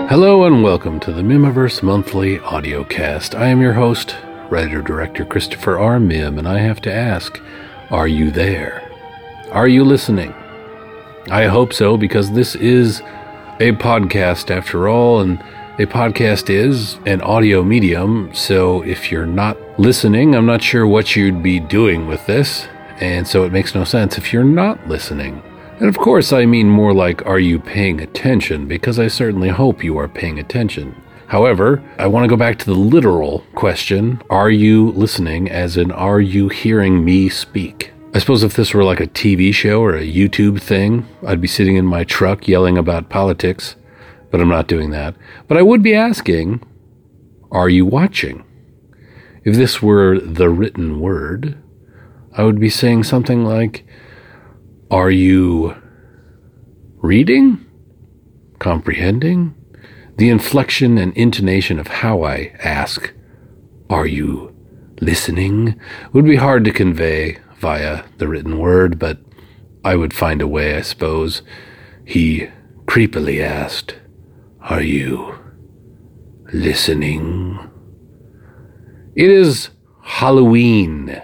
Hello and welcome to the Mimiverse Monthly Audiocast. I am your host, writer-director Christopher R. Mim, and I have to ask, are you there? Are you listening? I hope so, because this is a podcast after all, and a podcast is an audio medium, so if you're not listening, I'm not sure what you'd be doing with this, and so it makes no sense if you're not listening. And of course, I mean more like, are you paying attention? Because I certainly hope you are paying attention. However, I want to go back to the literal question, are you listening, as in, are you hearing me speak? I suppose if this were like a TV show or a YouTube thing, I'd be sitting in my truck yelling about politics, but I'm not doing that. But I would be asking, are you watching? If this were the written word, I would be saying something like, are you reading? Comprehending? The inflection and intonation of how I ask, are you listening, would be hard to convey via the written word, but I would find a way, I suppose. He creepily asked, are you listening? It is Halloween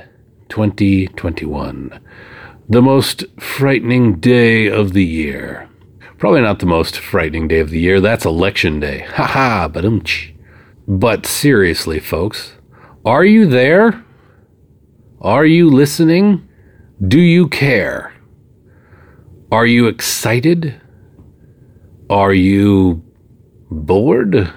2021. The most frightening day of the year. Probably not the most frightening day of the year. That's election day. Ha-ha, ba-dum-tsh. But seriously, folks, are you there? Are you listening? Do you care? Are you excited? Are you bored?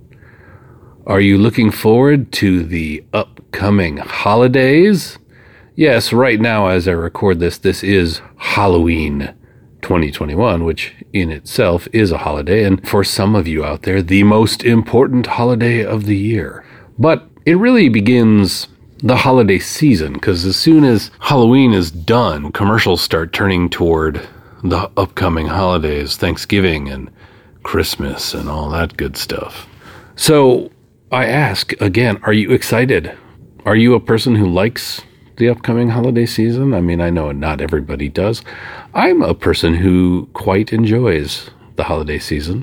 Are you looking forward to the upcoming holidays? Yes, right now as I record this, this is Halloween 2021, which in itself is a holiday, and for some of you out there, the most important holiday of the year. But it really begins the holiday season, because as soon as Halloween is done, commercials start turning toward the upcoming holidays, Thanksgiving and Christmas and all that good stuff. So I ask again, are you excited? Are you a person who likes the upcoming holiday season? I mean, I know not everybody does. I'm a person who quite enjoys the holiday season.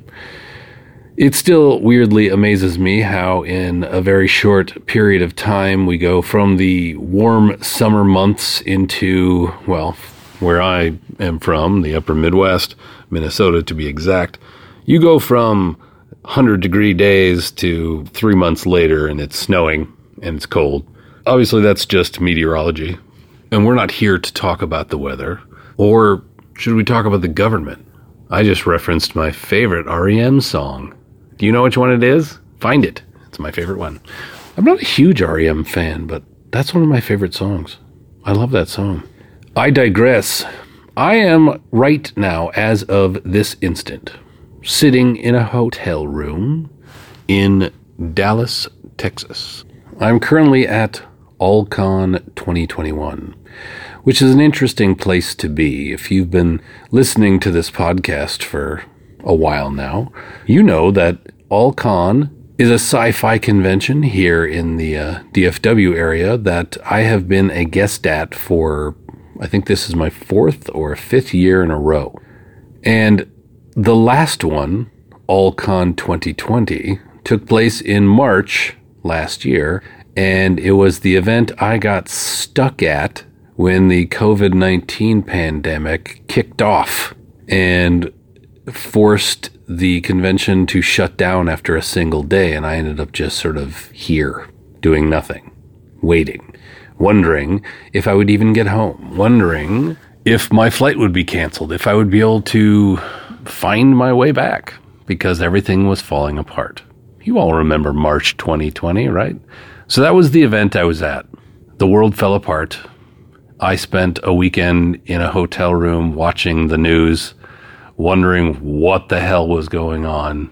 It still weirdly amazes me how in a very short period of time we go from the warm summer months into, well, where I am from, the upper Midwest, Minnesota to be exact, you go from 100-degree days to 3 months later and it's snowing and it's cold. Obviously, that's just meteorology, and we're not here to talk about the weather. Or should we talk about the government? I just referenced my favorite REM song. Do you know which one it is? Find it. It's my favorite one. I'm not a huge REM fan, but that's one of my favorite songs. I love that song. I digress. I am right now, as of this instant, sitting in a hotel room in Dallas, Texas. I'm currently at AllCon 2021, which is an interesting place to be. If you've been listening to this podcast for a while now, you know that AllCon is a sci-fi convention here in the DFW area that I have been a guest at for, I think this is my 4th or 5th year in a row. And the last one, AllCon 2020, took place in March last year, and it was the event I got stuck at when the COVID-19 pandemic kicked off and forced the convention to shut down after a single day, and I ended up just sort of here, doing nothing, waiting, wondering if I would even get home, wondering if my flight would be canceled, if I would be able to find my way back, because everything was falling apart. You all remember March 2020, right? So that was the event I was at. The world fell apart. I spent a weekend in a hotel room watching the news, wondering what the hell was going on.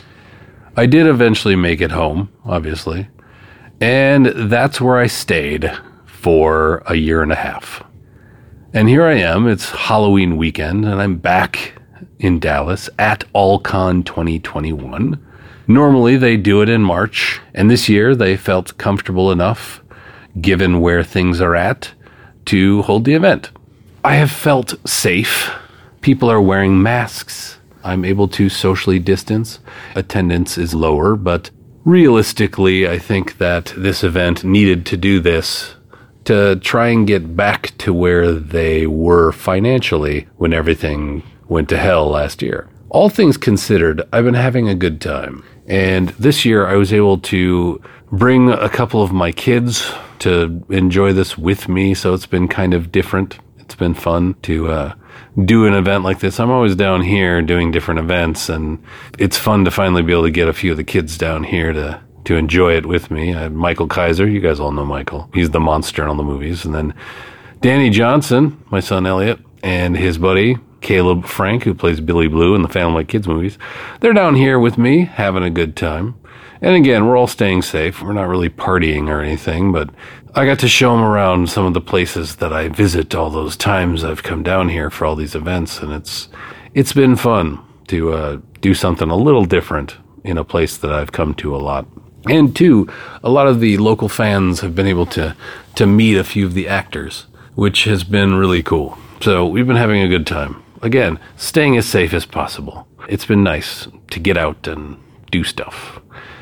I did eventually make it home, obviously, and that's where I stayed for a year and a half. And here I am, it's Halloween weekend, and I'm back in Dallas at AllCon 2021. Normally, they do it in March, and this year they felt comfortable enough, given where things are at, to hold the event. I have felt safe. People are wearing masks. I'm able to socially distance. Attendance is lower, but realistically, I think that this event needed to do this to try and get back to where they were financially when everything went to hell last year. All things considered, I've been having a good time. And this year I was able to bring a couple of my kids to enjoy this with me, so it's been kind of different. It's been fun to do an event like this. I'm always down here doing different events, and it's fun to finally be able to get a few of the kids down here to enjoy it with me. I have Michael Kaiser. You guys all know Michael. He's the monster in all the movies. And then Danny Johnson, my son Elliot, and his buddy Caleb Frank, who plays Billy Blue in the Family Kids movies. They're down here with me, having a good time. And again, we're all staying safe. We're not really partying or anything, but I got to show them around some of the places that I visit all those times I've come down here for all these events. And it's been fun to do something a little different in a place that I've come to a lot. And two, a lot of the local fans have been able to meet a few of the actors, which has been really cool. So we've been having a good time. Again, staying as safe as possible. It's been nice to get out and do stuff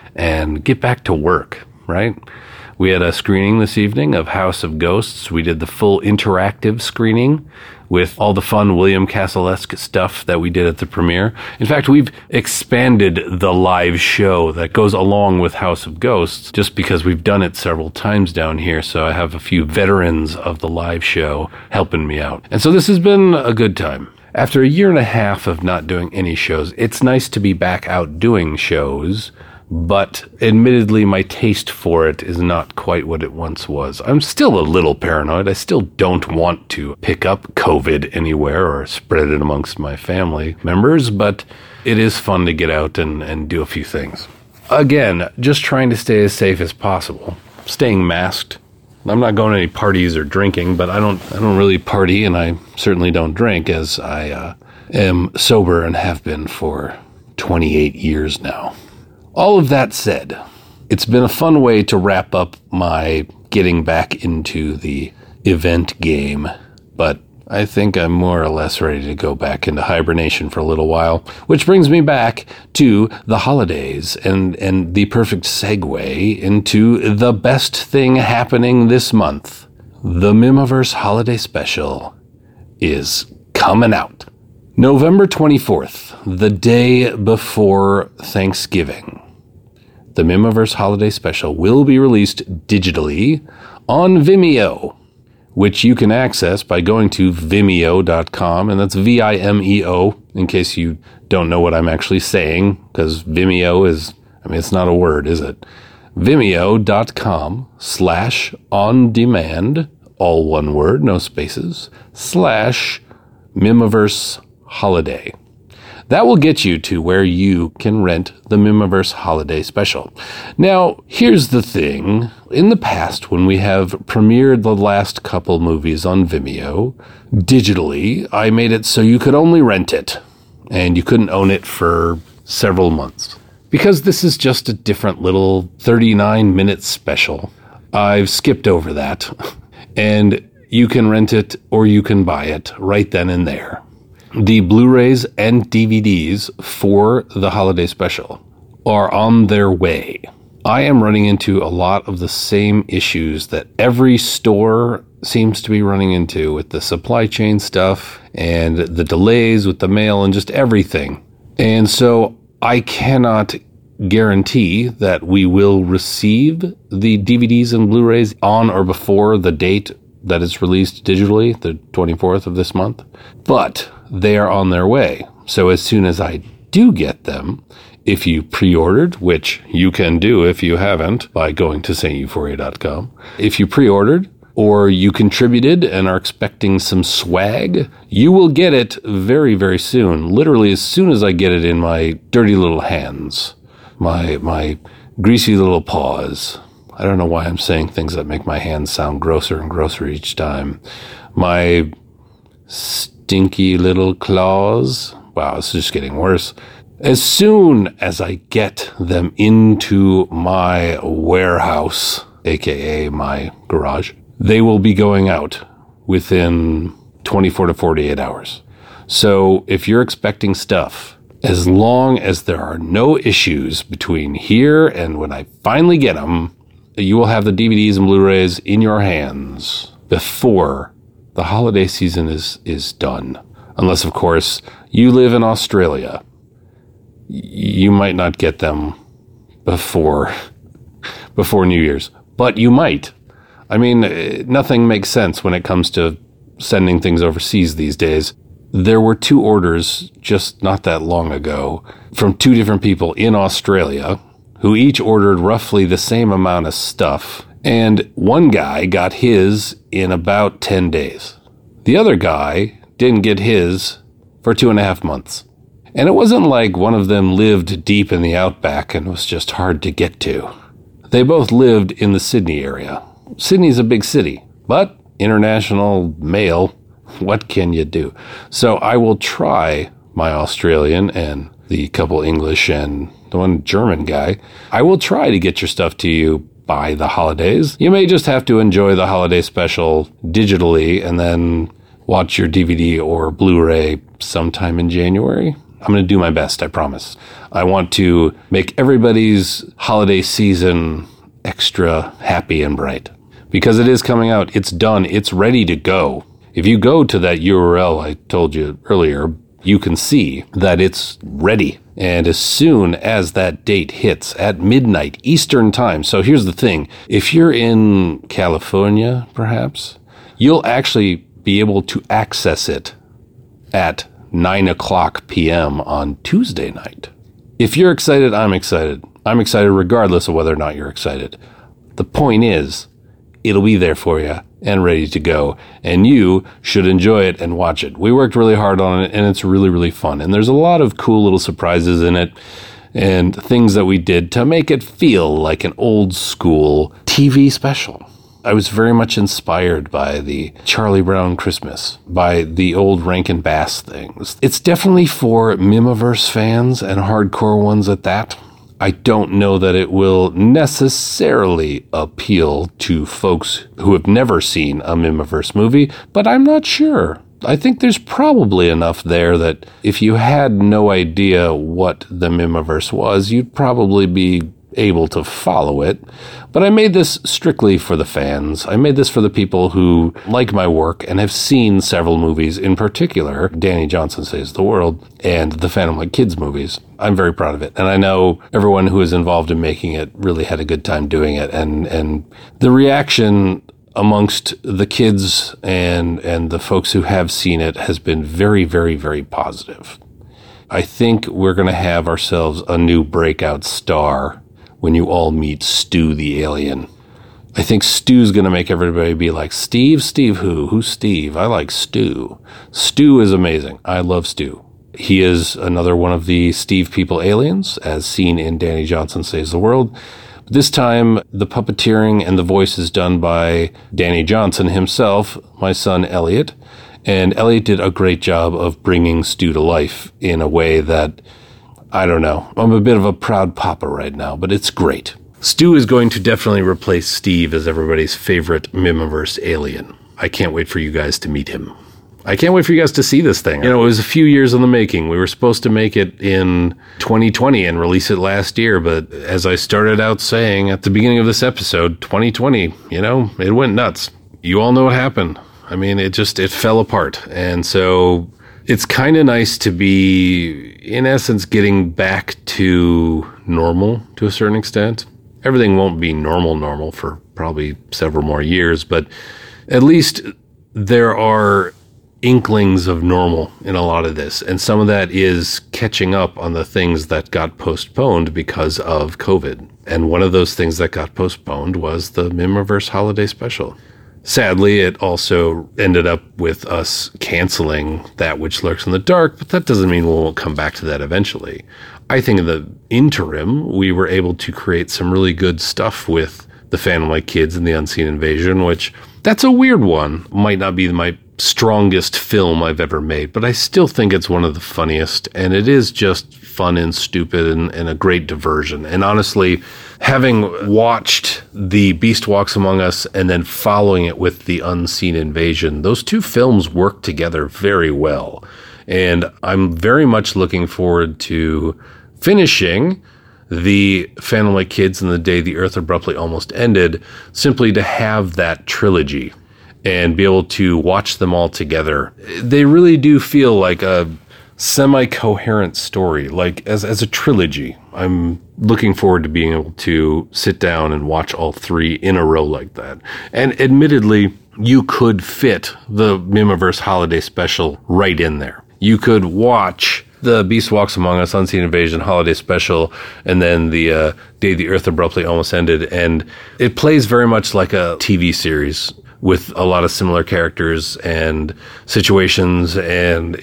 and get back to work, right? We had a screening this evening of House of Ghosts. We did the full interactive screening with all the fun William Castle-esque stuff that we did at the premiere. In fact, we've expanded the live show that goes along with House of Ghosts just because we've done it several times down here. So I have a few veterans of the live show helping me out. And so this has been a good time. After a year and a half of not doing any shows, it's nice to be back out doing shows. But admittedly, my taste for it is not quite what it once was. I'm still a little paranoid. I still don't want to pick up COVID anywhere or spread it amongst my family members, but it is fun to get out and do a few things. Again, just trying to stay as safe as possible. Staying masked. I'm not going to any parties or drinking, but I don't really party, and I certainly don't drink, as I am sober and have been for 28 years now. All of that said, it's been a fun way to wrap up my getting back into the event game, but I think I'm more or less ready to go back into hibernation for a little while, which brings me back to the holidays and the perfect segue into the best thing happening this month. The Mimiverse Holiday Special is coming out. November 24th, the day before Thanksgiving. The Mimiverse Holiday Special will be released digitally on Vimeo, which you can access by going to Vimeo.com, and that's Vimeo, in case you don't know what I'm actually saying, because Vimeo is, it's not a word, is it? Vimeo.com/on-demand, all one word, no spaces, /Mimiverse Holiday. That will get you to where you can rent the Mimiverse Holiday Special. Now, here's the thing. In the past, when we have premiered the last couple movies on Vimeo, digitally, I made it so you could only rent it, and you couldn't own it for several months. Because this is just a different little 39-minute special, I've skipped over that, and you can rent it or you can buy it right then and there. The Blu-rays and DVDs for the holiday special are on their way. I am running into a lot of the same issues that every store seems to be running into with the supply chain stuff and the delays with the mail and just everything. And so I cannot guarantee that we will receive the DVDs and Blu-rays on or before the date that it's released digitally, the 24th of this month. But they are on their way. So as soon as I do get them, if you pre-ordered, which you can do if you haven't by going to steuphoria.com, if you pre-ordered or you contributed and are expecting some swag, you will get it very, very soon. Literally as soon as I get it in my dirty little hands, my greasy little paws. I don't know why I'm saying things that make my hands sound grosser and grosser each time. My stinky little claws. Wow, this is just getting worse. As soon as I get them into my warehouse, aka my garage, they will be going out within 24 to 48 hours. So if you're expecting stuff As long as there are no issues between here and when I finally get them, you will have the DVDs and Blu-rays in your hands before the holiday season is done. Unless, of course, you live in Australia. You might not get them before New Year's, but you might. I mean, nothing makes sense when it comes to sending things overseas these days. There were 2 orders just not that long ago from 2 different people in Australia who each ordered roughly the same amount of stuff. And one guy got his in about 10 days. The other guy didn't get his for 2.5 months. And it wasn't like one of them lived deep in the outback and was just hard to get to. They both lived in the Sydney area. Sydney's a big city, but international mail, what can you do? So I will try my Australian and the couple English and the one German guy. I will try to get your stuff to you by the holidays. You may just have to enjoy the holiday special digitally and then watch your DVD or Blu-ray sometime in January. I'm going to do my best, I promise. I want to make everybody's holiday season extra happy and bright. Because it is coming out. It's done. It's ready to go. If you go to that URL I told you earlier, you can see that it's ready. And as soon as that date hits at midnight Eastern time, so here's the thing. If you're in California, perhaps, you'll actually be able to access it at 9:00 p.m. on Tuesday night. If you're excited, I'm excited. I'm excited regardless of whether or not you're excited. The point is, it'll be there for you and ready to go. And you should enjoy it and watch it. We worked really hard on it, and it's really, really fun. And there's a lot of cool little surprises in it and things that we did to make it feel like an old school TV special. I was very much inspired by the Charlie Brown Christmas, by the old Rankin Bass things. It's definitely for Mimiverse fans and hardcore ones at that. I don't know that it will necessarily appeal to folks who have never seen a Mimiverse movie, but I'm not sure. I think there's probably enough there that if you had no idea what the Mimiverse was, you'd probably be able to follow it. But I made this strictly for the fans. I made this for the people who like my work and have seen several movies, in particular Danny Johnson Saves the World and the Phantom Like Kids movies. I'm very proud of it. And I know everyone who was involved in making it really had a good time doing it. And the reaction amongst the kids and the folks who have seen it has been very, very, very positive. I think we're going to have ourselves a new breakout star when you all meet Stu the alien. I think Stu's going to make everybody be like, Steve? Steve who? Who's Steve? I like Stu. Stu is amazing. I love Stu. He is another one of the Steve People aliens, as seen in Danny Johnson Saves the World. This time, the puppeteering and the voice is done by Danny Johnson himself, my son Elliot. And Elliot did a great job of bringing Stu to life in a way that, I don't know. I'm a bit of a proud papa right now, but it's great. Stu is going to definitely replace Steve as everybody's favorite Mimiverse alien. I can't wait for you guys to meet him. I can't wait for you guys to see this thing. You know, it was a few years in the making. We were supposed to make it in 2020 and release it last year, but as I started out saying at the beginning of this episode, 2020, you know, it went nuts. You all know what happened. I mean, it fell apart. And so it's kind of nice to be, in essence, getting back to normal to a certain extent. Everything won't be normal for probably several more years, but at least there are inklings of normal in a lot of this. And some of that is catching up on the things that got postponed because of COVID. And one of those things that got postponed was the Mimiverse Holiday Special. Sadly, it also ended up with us canceling That Which Lurks in the Dark, but that doesn't mean we won't come back to that eventually. I think in the interim, we were able to create some really good stuff with The Phantom Like Kids and The Unseen Invasion, which that's a weird one. Might not be my strongest film I've ever made, but I still think it's one of the funniest, and it is just fun and stupid and a great diversion. And honestly, having watched The Beast Walks Among Us and then following it with The Unseen Invasion, those two films work together very well. And I'm very much looking forward to finishing the Phantom Light Kids and The Day the Earth Abruptly Almost Ended, simply to have that trilogy and be able to watch them all together. They really do feel like a semi-coherent story, like as a trilogy. I'm looking forward to being able to sit down and watch all three in a row like that. And admittedly, you could fit the Mimiverse Holiday Special right in there. You could watch the Beast Walks Among Us Unseen Invasion Holiday Special and then the Day the Earth Abruptly Almost Ended. And it plays very much like a TV series with a lot of similar characters and situations. And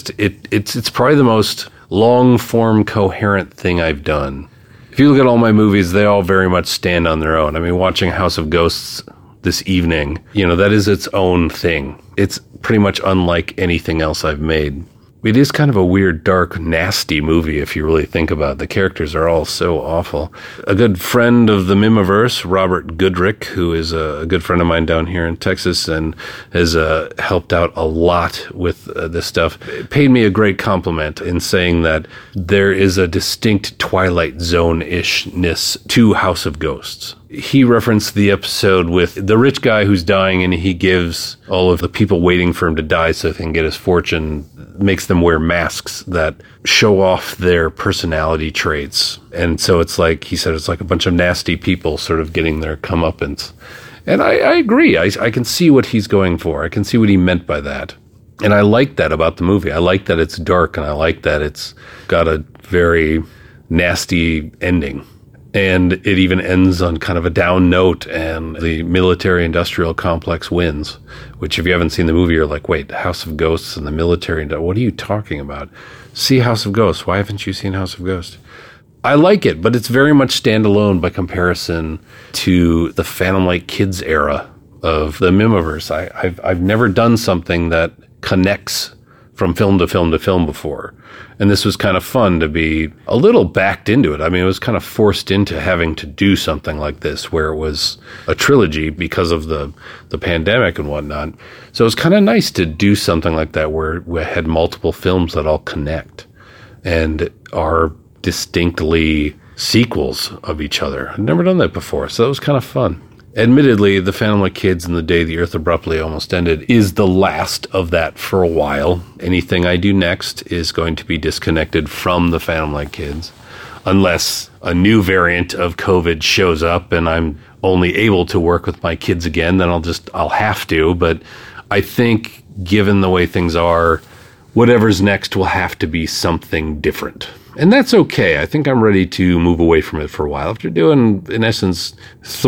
it's probably the most long-form, coherent thing I've done. If you look at all my movies, they all very much stand on their own. I mean, watching House of Ghosts this evening, that is its own thing. It's pretty much unlike anything else I've made. It is kind of a weird, dark, nasty movie if you really think about it. The characters are all so awful. A good friend of the Mimiverse, Robert Goodrick, who is a good friend of mine down here in Texas and has helped out a lot with this stuff, paid me a great compliment in saying that there is a distinct Twilight Zone-ishness to House of Ghosts. He referenced the episode with the rich guy who's dying, and he gives all of the people waiting for him to die so they can get his fortune, makes them wear masks that show off their personality traits. And so it's like, he said, it's like a bunch of nasty people sort of getting their comeuppance. And I agree. I can see what he's going for. I can see what he meant by that. And I like that about the movie. I like that it's dark, and I like that it's got a very nasty ending. And it even ends on kind of a down note, and the military-industrial complex wins, which if you haven't seen the movie, you're like, wait, House of Ghosts and the military, what are you talking about? See House of Ghosts. Why haven't you seen House of Ghosts? I like it, but it's very much standalone by comparison to the Phantom Light Kids era of the Mimiverse. I've never done something that connects from film to film to film before. And this was kind of fun to be a little backed into it. I mean, it was kind of forced into having to do something like this where it was a trilogy because of the pandemic and whatnot. So it was kind of nice to do something like that where we had multiple films that all connect and are distinctly sequels of each other. I'd never done that before, so that was kind of fun. Admittedly, The Phantom Light Kids and The Day the Earth Abruptly Almost Ended is the last of that for a while. Anything I do next is going to be disconnected from The Phantom Light Kids, unless a new variant of COVID shows up and I'm only able to work with my kids again, then I'll have to. But I think, given the way things are, whatever's next will have to be something different. And that's okay. I think I'm ready to move away from it for a while. After doing, in essence,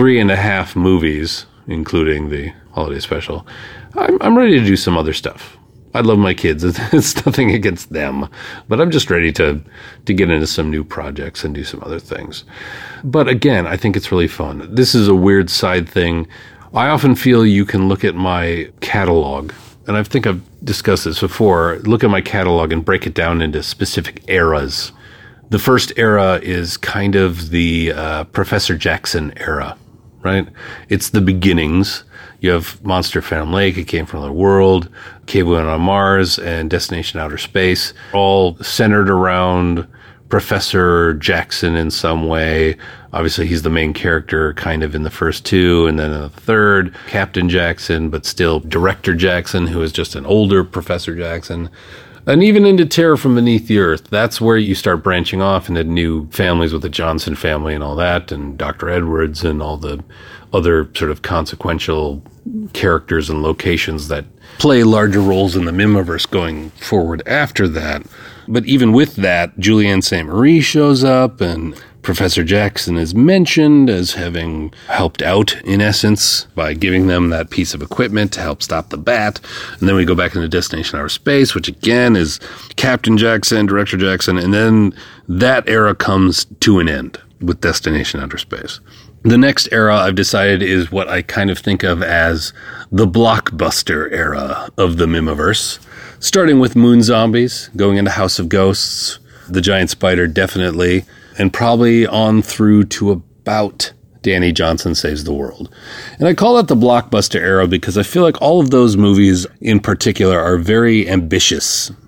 3.5 movies, including the holiday special, I'm ready to do some other stuff. I love my kids. It's nothing against them. But I'm just ready to get into some new projects and do some other things. But again, I think it's really fun. This is a weird side thing. I often feel you can look at my catalog, and I think I've discussed this before, look at my catalog and break it down into specific eras. The first era is kind of the Professor Jackson era, right? It's the beginnings. You have Monster Phantom Lake, It Came from Another World, Cave Went on Mars, and Destination Outer Space, all centered around Professor Jackson in some way. Obviously, he's the main character kind of in the first two, and then in the third, Captain Jackson, but still Director Jackson, who is just an older Professor Jackson. And even into Terror from Beneath the Earth, that's where you start branching off into new families with the Johnson family and all that, and Dr. Edwards and all the other sort of consequential characters and locations that play larger roles in the Mimiverse going forward after that. But even with that, Julianne St. Marie shows up, and Professor Jackson is mentioned as having helped out, in essence, by giving them that piece of equipment to help stop the bat. And then we go back into Destination Outer Space, which again is Captain Jackson, Director Jackson, and then that era comes to an end with Destination Outer Space. The next era I've decided is what I kind of think of as the blockbuster era of the Mimiverse, starting with Moon Zombies, going into House of Ghosts, The Giant Spider definitely, and probably on through to about Danny Johnson Saves the World. And I call that the blockbuster era because I feel like all of those movies in particular are very ambitious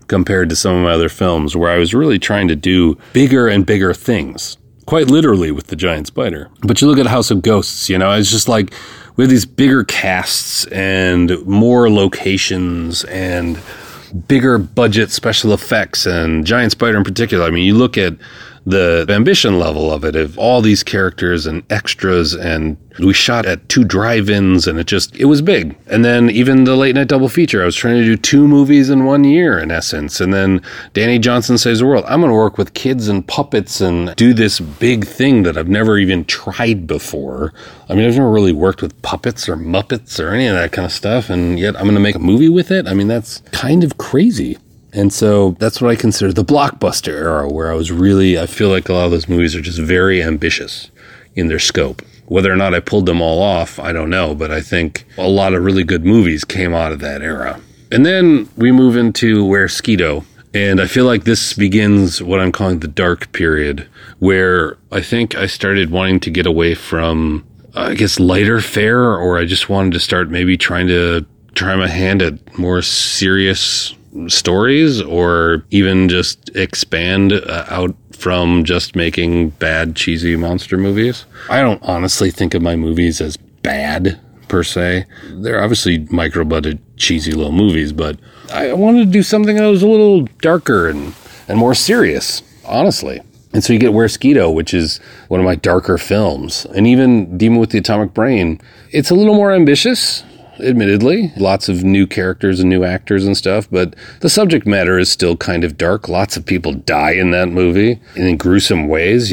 compared to some of my other films where I was really trying to do bigger and bigger things. Quite literally with the giant spider. But you look at House of Ghosts, it's just like we have these bigger casts and more locations and bigger budget special effects, and Giant Spider in particular. I mean, you look at the ambition level of it, of all these characters and extras, and we shot at 2 drive-ins, and it was big. And then even the late night double feature, I was trying to do 2 movies in 1 year, in essence. And then Danny Johnson Saves the World. I'm going to work with kids and puppets and do this big thing that I've never even tried before. I mean, I've never really worked with puppets or Muppets or any of that kind of stuff, and yet I'm going to make a movie with it? I mean, that's kind of crazy. And so that's what I consider the blockbuster era, where I feel like a lot of those movies are just very ambitious in their scope. Whether or not I pulled them all off, I don't know, but I think a lot of really good movies came out of that era. And then we move into Where's Skeeto? And I feel like this begins what I'm calling the dark period, where I think I started wanting to get away from, lighter fare, or I just wanted to start maybe trying my hand at more serious stories, or even just expand out from just making bad, cheesy monster movies. I don't honestly think of my movies as bad, per se. They're obviously micro-budget, cheesy little movies, but I wanted to do something that was a little darker and more serious, honestly. And so you get Where's Skeeto, which is one of my darker films. And even Demon with the Atomic Brain, it's a little more ambitious, admittedly. Lots of new characters and new actors and stuff, but the subject matter is still kind of dark. Lots of people die in that movie in gruesome ways.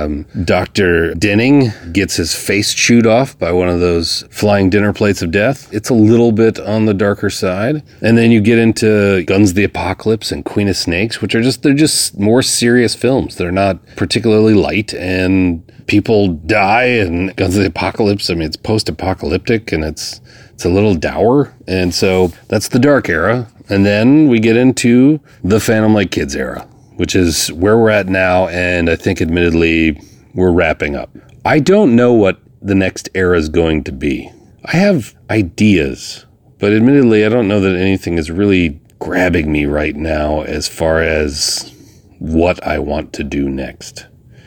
Dr. Denning gets his face chewed off by one of those flying dinner plates of death. It's a little bit on the darker side. And then you get into Guns of the Apocalypse and Queen of Snakes, which they're just more serious films. They're not particularly light, and people die, and Guns of the Apocalypse, I mean, it's post-apocalyptic, and it's a little dour, and so that's the dark era. And then we get into the Phantom Lake Kids era, which is where we're at now, and I think admittedly we're wrapping up. I don't know what the next era is going to be. I have ideas, but admittedly I don't know that anything is really grabbing me right now as far as what I want to do next.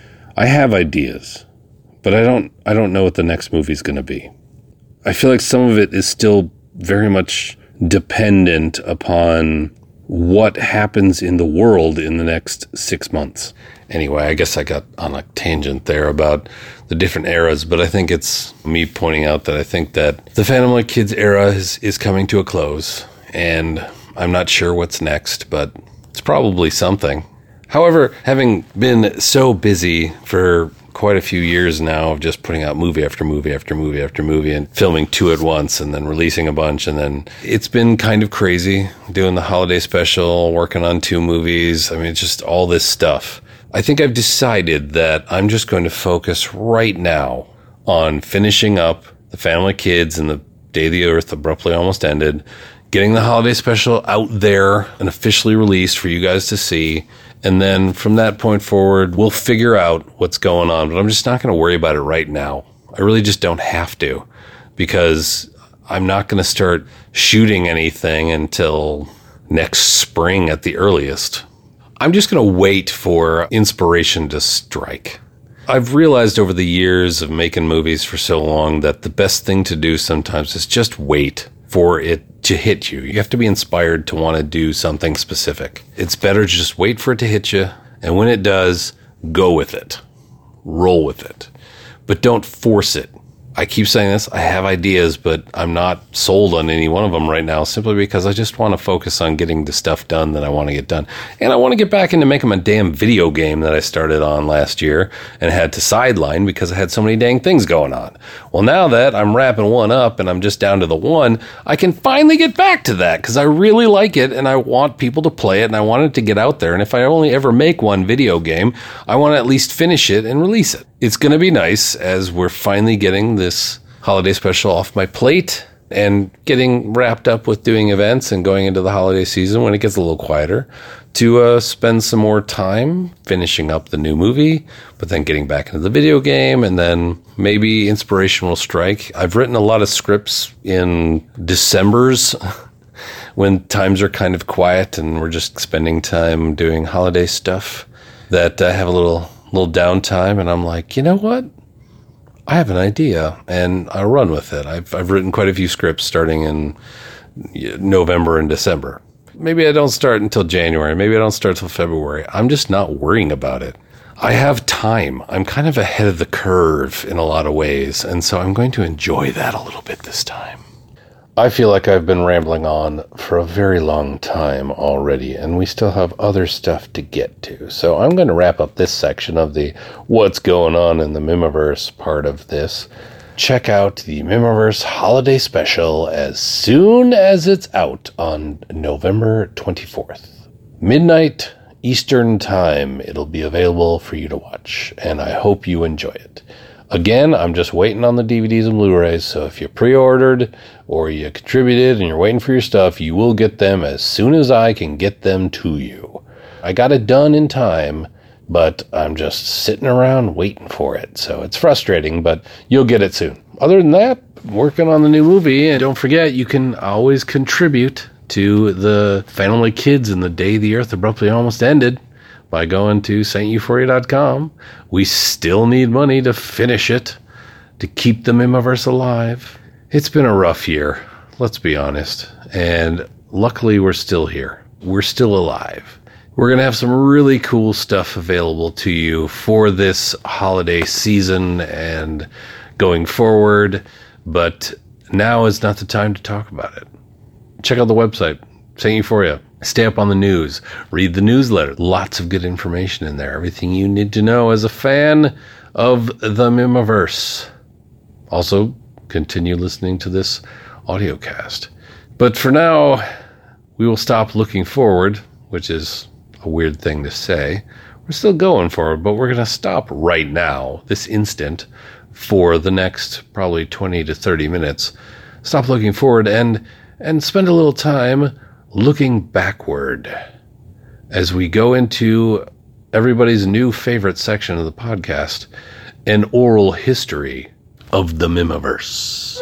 I have ideas, but I don't know what the next movie is going to be. I feel like some of it is still very much dependent upon what happens in the world in the next 6 months. Anyway, I guess I got on a tangent there about the different eras, but I think it's me pointing out that I think that the Phantom Lake Kids era is coming to a close, and I'm not sure what's next, but it's probably something. However, having been so busy for quite a few years now of just putting out movie after movie after movie after movie and filming 2 at once and then releasing a bunch, and then it's been kind of crazy doing the holiday special, working on 2 movies. I mean, it's just all this stuff. I think I've decided that I'm just going to focus right now on finishing up the Family Kids and the Day the Earth Abruptly Almost Ended, getting the holiday special out there and officially released for you guys to see. And then from that point forward, we'll figure out what's going on. But I'm just not going to worry about it right now. I really just don't have to, because I'm not going to start shooting anything until next spring at the earliest. I'm just going to wait for inspiration to strike. I've realized over the years of making movies for so long that the best thing to do sometimes is just wait for it to hit you. You have to be inspired to want to do something specific. It's better to just wait for it to hit you, and when it does, go with it. Roll with it. But don't force it. I keep saying this, I have ideas, but I'm not sold on any one of them right now, simply because I just want to focus on getting the stuff done that I want to get done. And I want to get back into making my damn video game that I started on last year and had to sideline because I had so many dang things going on. Well, now that I'm wrapping one up and I'm just down to the one, I can finally get back to that because I really like it and I want people to play it and I want it to get out there. And if I only ever make one video game, I want to at least finish it and release it. It's going to be nice as we're finally getting this holiday special off my plate and getting wrapped up with doing events and going into the holiday season when it gets a little quieter to spend some more time finishing up the new movie, but then getting back into the video game, and then maybe inspiration will strike. I've written a lot of scripts in Decembers when times are kind of quiet and we're just spending time doing holiday stuff, that I have a little downtime, and I'm like, you know what? I have an idea, and I'll run with it. I've written quite a few scripts starting in November and December. Maybe I don't start until January. Maybe I don't start until February. I'm just not worrying about it. I have time. I'm kind of ahead of the curve in a lot of ways, and so I'm going to enjoy that a little bit this time. I feel like I've been rambling on for a very long time already, and we still have other stuff to get to. So I'm going to wrap up this section of the what's going on in the Mimiverse part of this. Check out the Mimiverse Holiday Special as soon as it's out on November 24th. Midnight Eastern Time, it'll be available for you to watch, and I hope you enjoy it. Again, I'm just waiting on the DVDs and Blu-rays, so if you pre-ordered or you contributed and you're waiting for your stuff, you will get them as soon as I can get them to you. I got it done in time, but I'm just sitting around waiting for it, so it's frustrating, but you'll get it soon. Other than that, working on the new movie, and don't forget, you can always contribute to the Family Kids and the Day the Earth Abruptly Almost Ended by going to SaintEuphoria.com. We still need money to finish it, to keep the Mimiverse alive. It's been a rough year, let's be honest, and luckily we're still here. We're still alive. We're going to have some really cool stuff available to you for this holiday season and going forward, but now is not the time to talk about it. Check out the website, Saint Euphoria. Stay up on the news. Read the newsletter. Lots of good information in there. Everything you need to know as a fan of the Mimiverse. Also, continue listening to this audio cast. But for now, we will stop looking forward, which is a weird thing to say. We're still going forward, but we're going to stop right now, this instant, for the next probably 20 to 30 minutes. Stop looking forward and spend a little time looking backward as we go into everybody's new favorite section of the podcast, an oral history of the Mimiverse.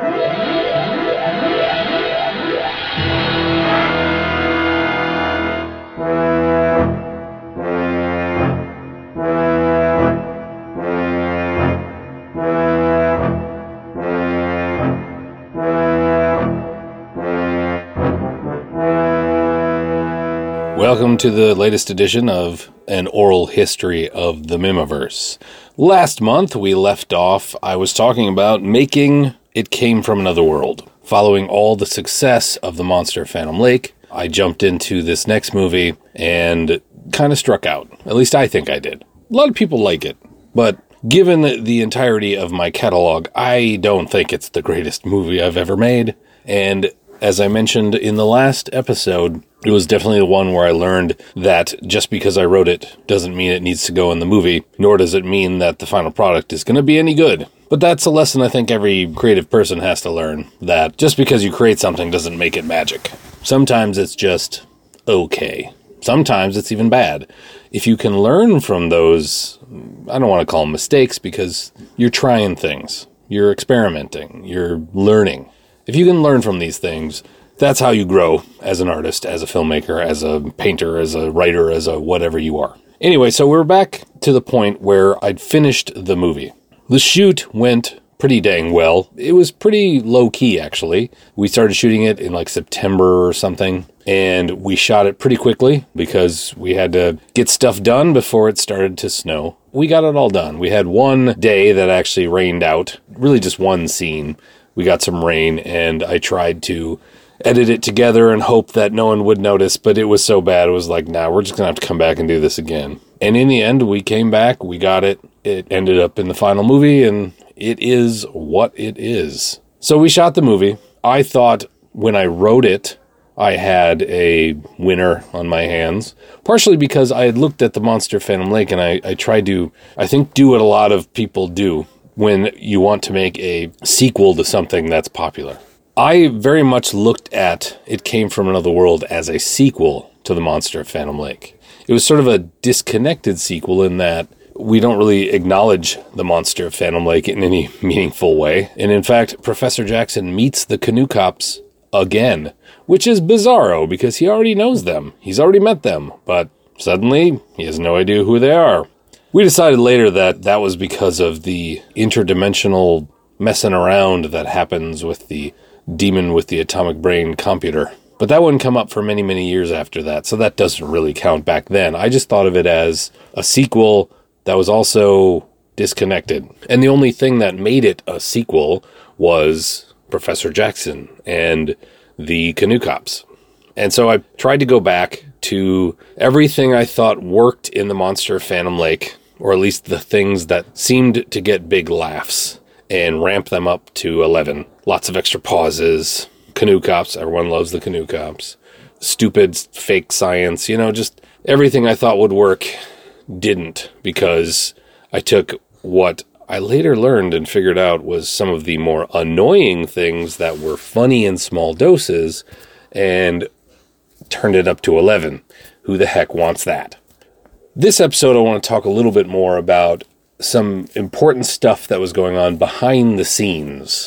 Welcome to the latest edition of An Oral History of the Mimiverse. Last month we left off, I was talking about making It Came From Another World. Following all the success of The Monster of Phantom Lake, I jumped into this next movie and kind of struck out. At least I think I did. A lot of people like it, but given the entirety of my catalog, I don't think it's the greatest movie I've ever made. And as I mentioned in the last episode, it was definitely the one where I learned that just because I wrote it doesn't mean it needs to go in the movie, nor does it mean that the final product is going to be any good. But that's a lesson I think every creative person has to learn, that just because you create something doesn't make it magic. Sometimes it's just okay. Sometimes it's even bad. If you can learn from those, I don't want to call them mistakes, because you're trying things, you're experimenting, you're learning. If you can learn from these things, that's how you grow as an artist, as a filmmaker, as a painter, as a writer, as a whatever you are. Anyway, so we're back to the point where I'd finished the movie. The shoot went pretty dang well. It was pretty low-key, actually. We started shooting it in like September or something, and we shot it pretty quickly because we had to get stuff done before it started to snow. We got it all done. We had one day that actually rained out, really just one scene. We got some rain, and I tried to edit it together and hope that no one would notice, but it was so bad, it was like, nah, we're just going to have to come back and do this again. And in the end, we came back, we got it, it ended up in the final movie, and it is what it is. So we shot the movie. I thought when I wrote it, I had a winner on my hands, partially because I had looked at The Monster of Phantom Lake, and I tried to, I think, do what a lot of people do when you want to make a sequel to something that's popular. I very much looked at It Came From Another World as a sequel to The Monster of Phantom Lake. It was sort of a disconnected sequel in that we don't really acknowledge The Monster of Phantom Lake in any meaningful way. And in fact, Professor Jackson meets the Canoe Cops again, which is bizarro because he already knows them. He's already met them, but suddenly he has no idea who they are. We decided later that that was because of the interdimensional messing around that happens with the demon with the atomic brain computer. But that wouldn't come up for many, many years after that, so that doesn't really count back then. I just thought of it as a sequel that was also disconnected. And the only thing that made it a sequel was Professor Jackson and the Canoe Cops. And so I tried to go back to everything I thought worked in the Monster of Phantom Lake, or at least the things that seemed to get big laughs, and ramp them up to 11. Lots of extra pauses. Canoe Cops, everyone loves the Canoe Cops. Stupid fake science, just everything I thought would work didn't, because I took what I later learned and figured out was some of the more annoying things that were funny in small doses and turned it up to 11. Who the heck wants that? This episode, I want to talk a little bit more about some important stuff that was going on behind the scenes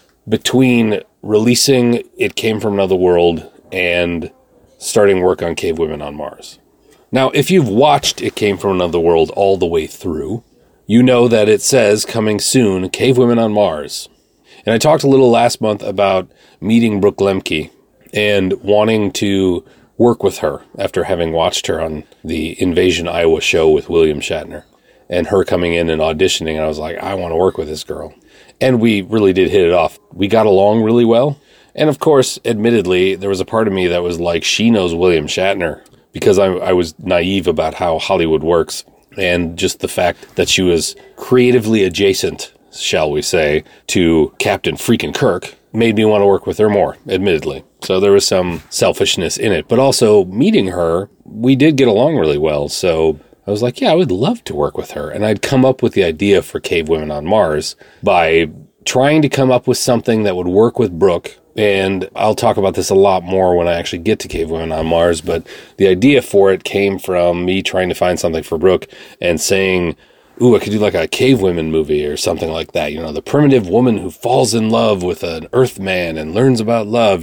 between releasing It Came From Another World and starting work on Cave Women on Mars. Now, if you've watched It Came From Another World all the way through, you know that it says, coming soon, Cave Women on Mars. And I talked a little last month about meeting Brooke Lemke and wanting to work with her after having watched her on the Invasion Iowa show with William Shatner. And her coming in and auditioning, and I was like, I want to work with this girl. And we really did hit it off. We got along really well. And of course, admittedly, there was a part of me that was like, she knows William Shatner, because I was naive about how Hollywood works. And just the fact that she was creatively adjacent, shall we say, to Captain freaking Kirk made me want to work with her more, admittedly. So there was some selfishness in it. But also, meeting her, we did get along really well. So I was like, yeah, I would love to work with her. And I'd come up with the idea for Cave Women on Mars by trying to come up with something that would work with Brooke. And I'll talk about this a lot more when I actually get to Cave Women on Mars. But the idea for it came from me trying to find something for Brooke and saying, ooh, I could do like a Cave Women movie or something like that. The primitive woman who falls in love with an Earthman and learns about love.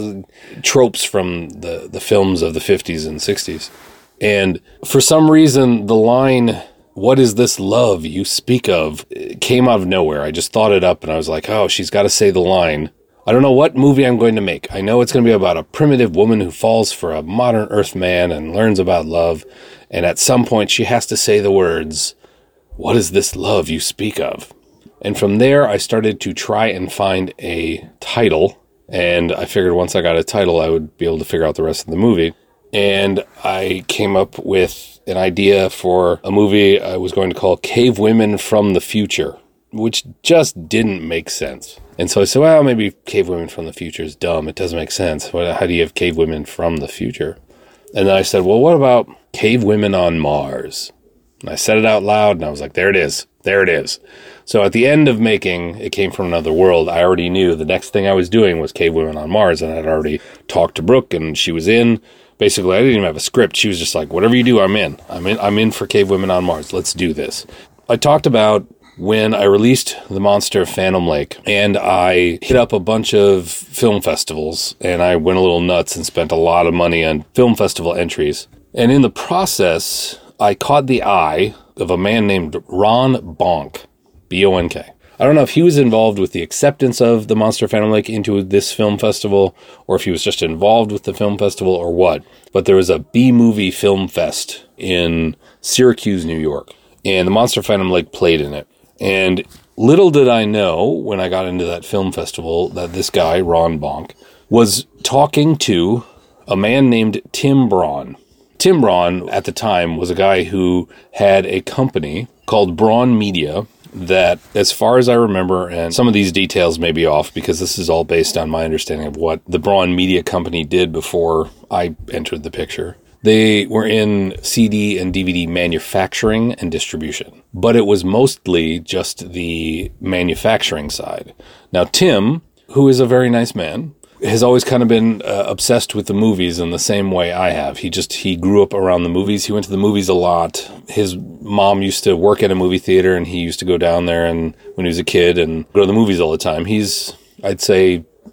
Tropes from the films of the 50s and 60s. And for some reason, the line, "What is this love you speak of?" came out of nowhere. I just thought it up and I was like, oh, she's got to say the line. I don't know what movie I'm going to make. I know it's going to be about a primitive woman who falls for a modern Earthman and learns about love. And at some point she has to say the words, "What is this love you speak of?" And from there, I started to try and find a title. And I figured once I got a title, I would be able to figure out the rest of the movie. And I came up with an idea for a movie I was going to call Cave Women from the Future, which just didn't make sense. And so I said, well, maybe Cave Women from the Future is dumb. It doesn't make sense. How do you have Cave Women from the future? And then I said, well, what about Cave Women on Mars? And I said it out loud, and I was like, there it is. There it is. So at the end of making It Came From Another World, I already knew the next thing I was doing was Cave Women on Mars, and I'd already talked to Brooke, and she was in. Basically, I didn't even have a script. She was just like, whatever you do, I'm in. I'm in for Cave Women on Mars. Let's do this. I talked about when I released The Monster of Phantom Lake, and I hit up a bunch of film festivals, and I went a little nuts and spent a lot of money on film festival entries. And in the process, I caught the eye of a man named Ron Bonk, B-O-N-K. I don't know if he was involved with the acceptance of The Monster of Phantom Lake into this film festival, or if he was just involved with the film festival, or what. But there was a B-movie film fest in Syracuse, New York, and The Monster of Phantom Lake played in it. And little did I know, when I got into that film festival, that this guy, Ron Bonk, was talking to a man named Tim Braun. Tim Braun, at the time, was a guy who had a company called Braun Media that, as far as I remember, and some of these details may be off because this is all based on my understanding of what the Braun Media Company did before I entered the picture. They were in CD and DVD manufacturing and distribution, but it was mostly just the manufacturing side. Now, Tim, who is a very nice man, has always kind of been obsessed with the movies in the same way I have. He grew up around the movies. He went to the movies a lot. His mom used to work at a movie theater, and he used to go down there and when he was a kid and go to the movies all the time. He's, I'd say,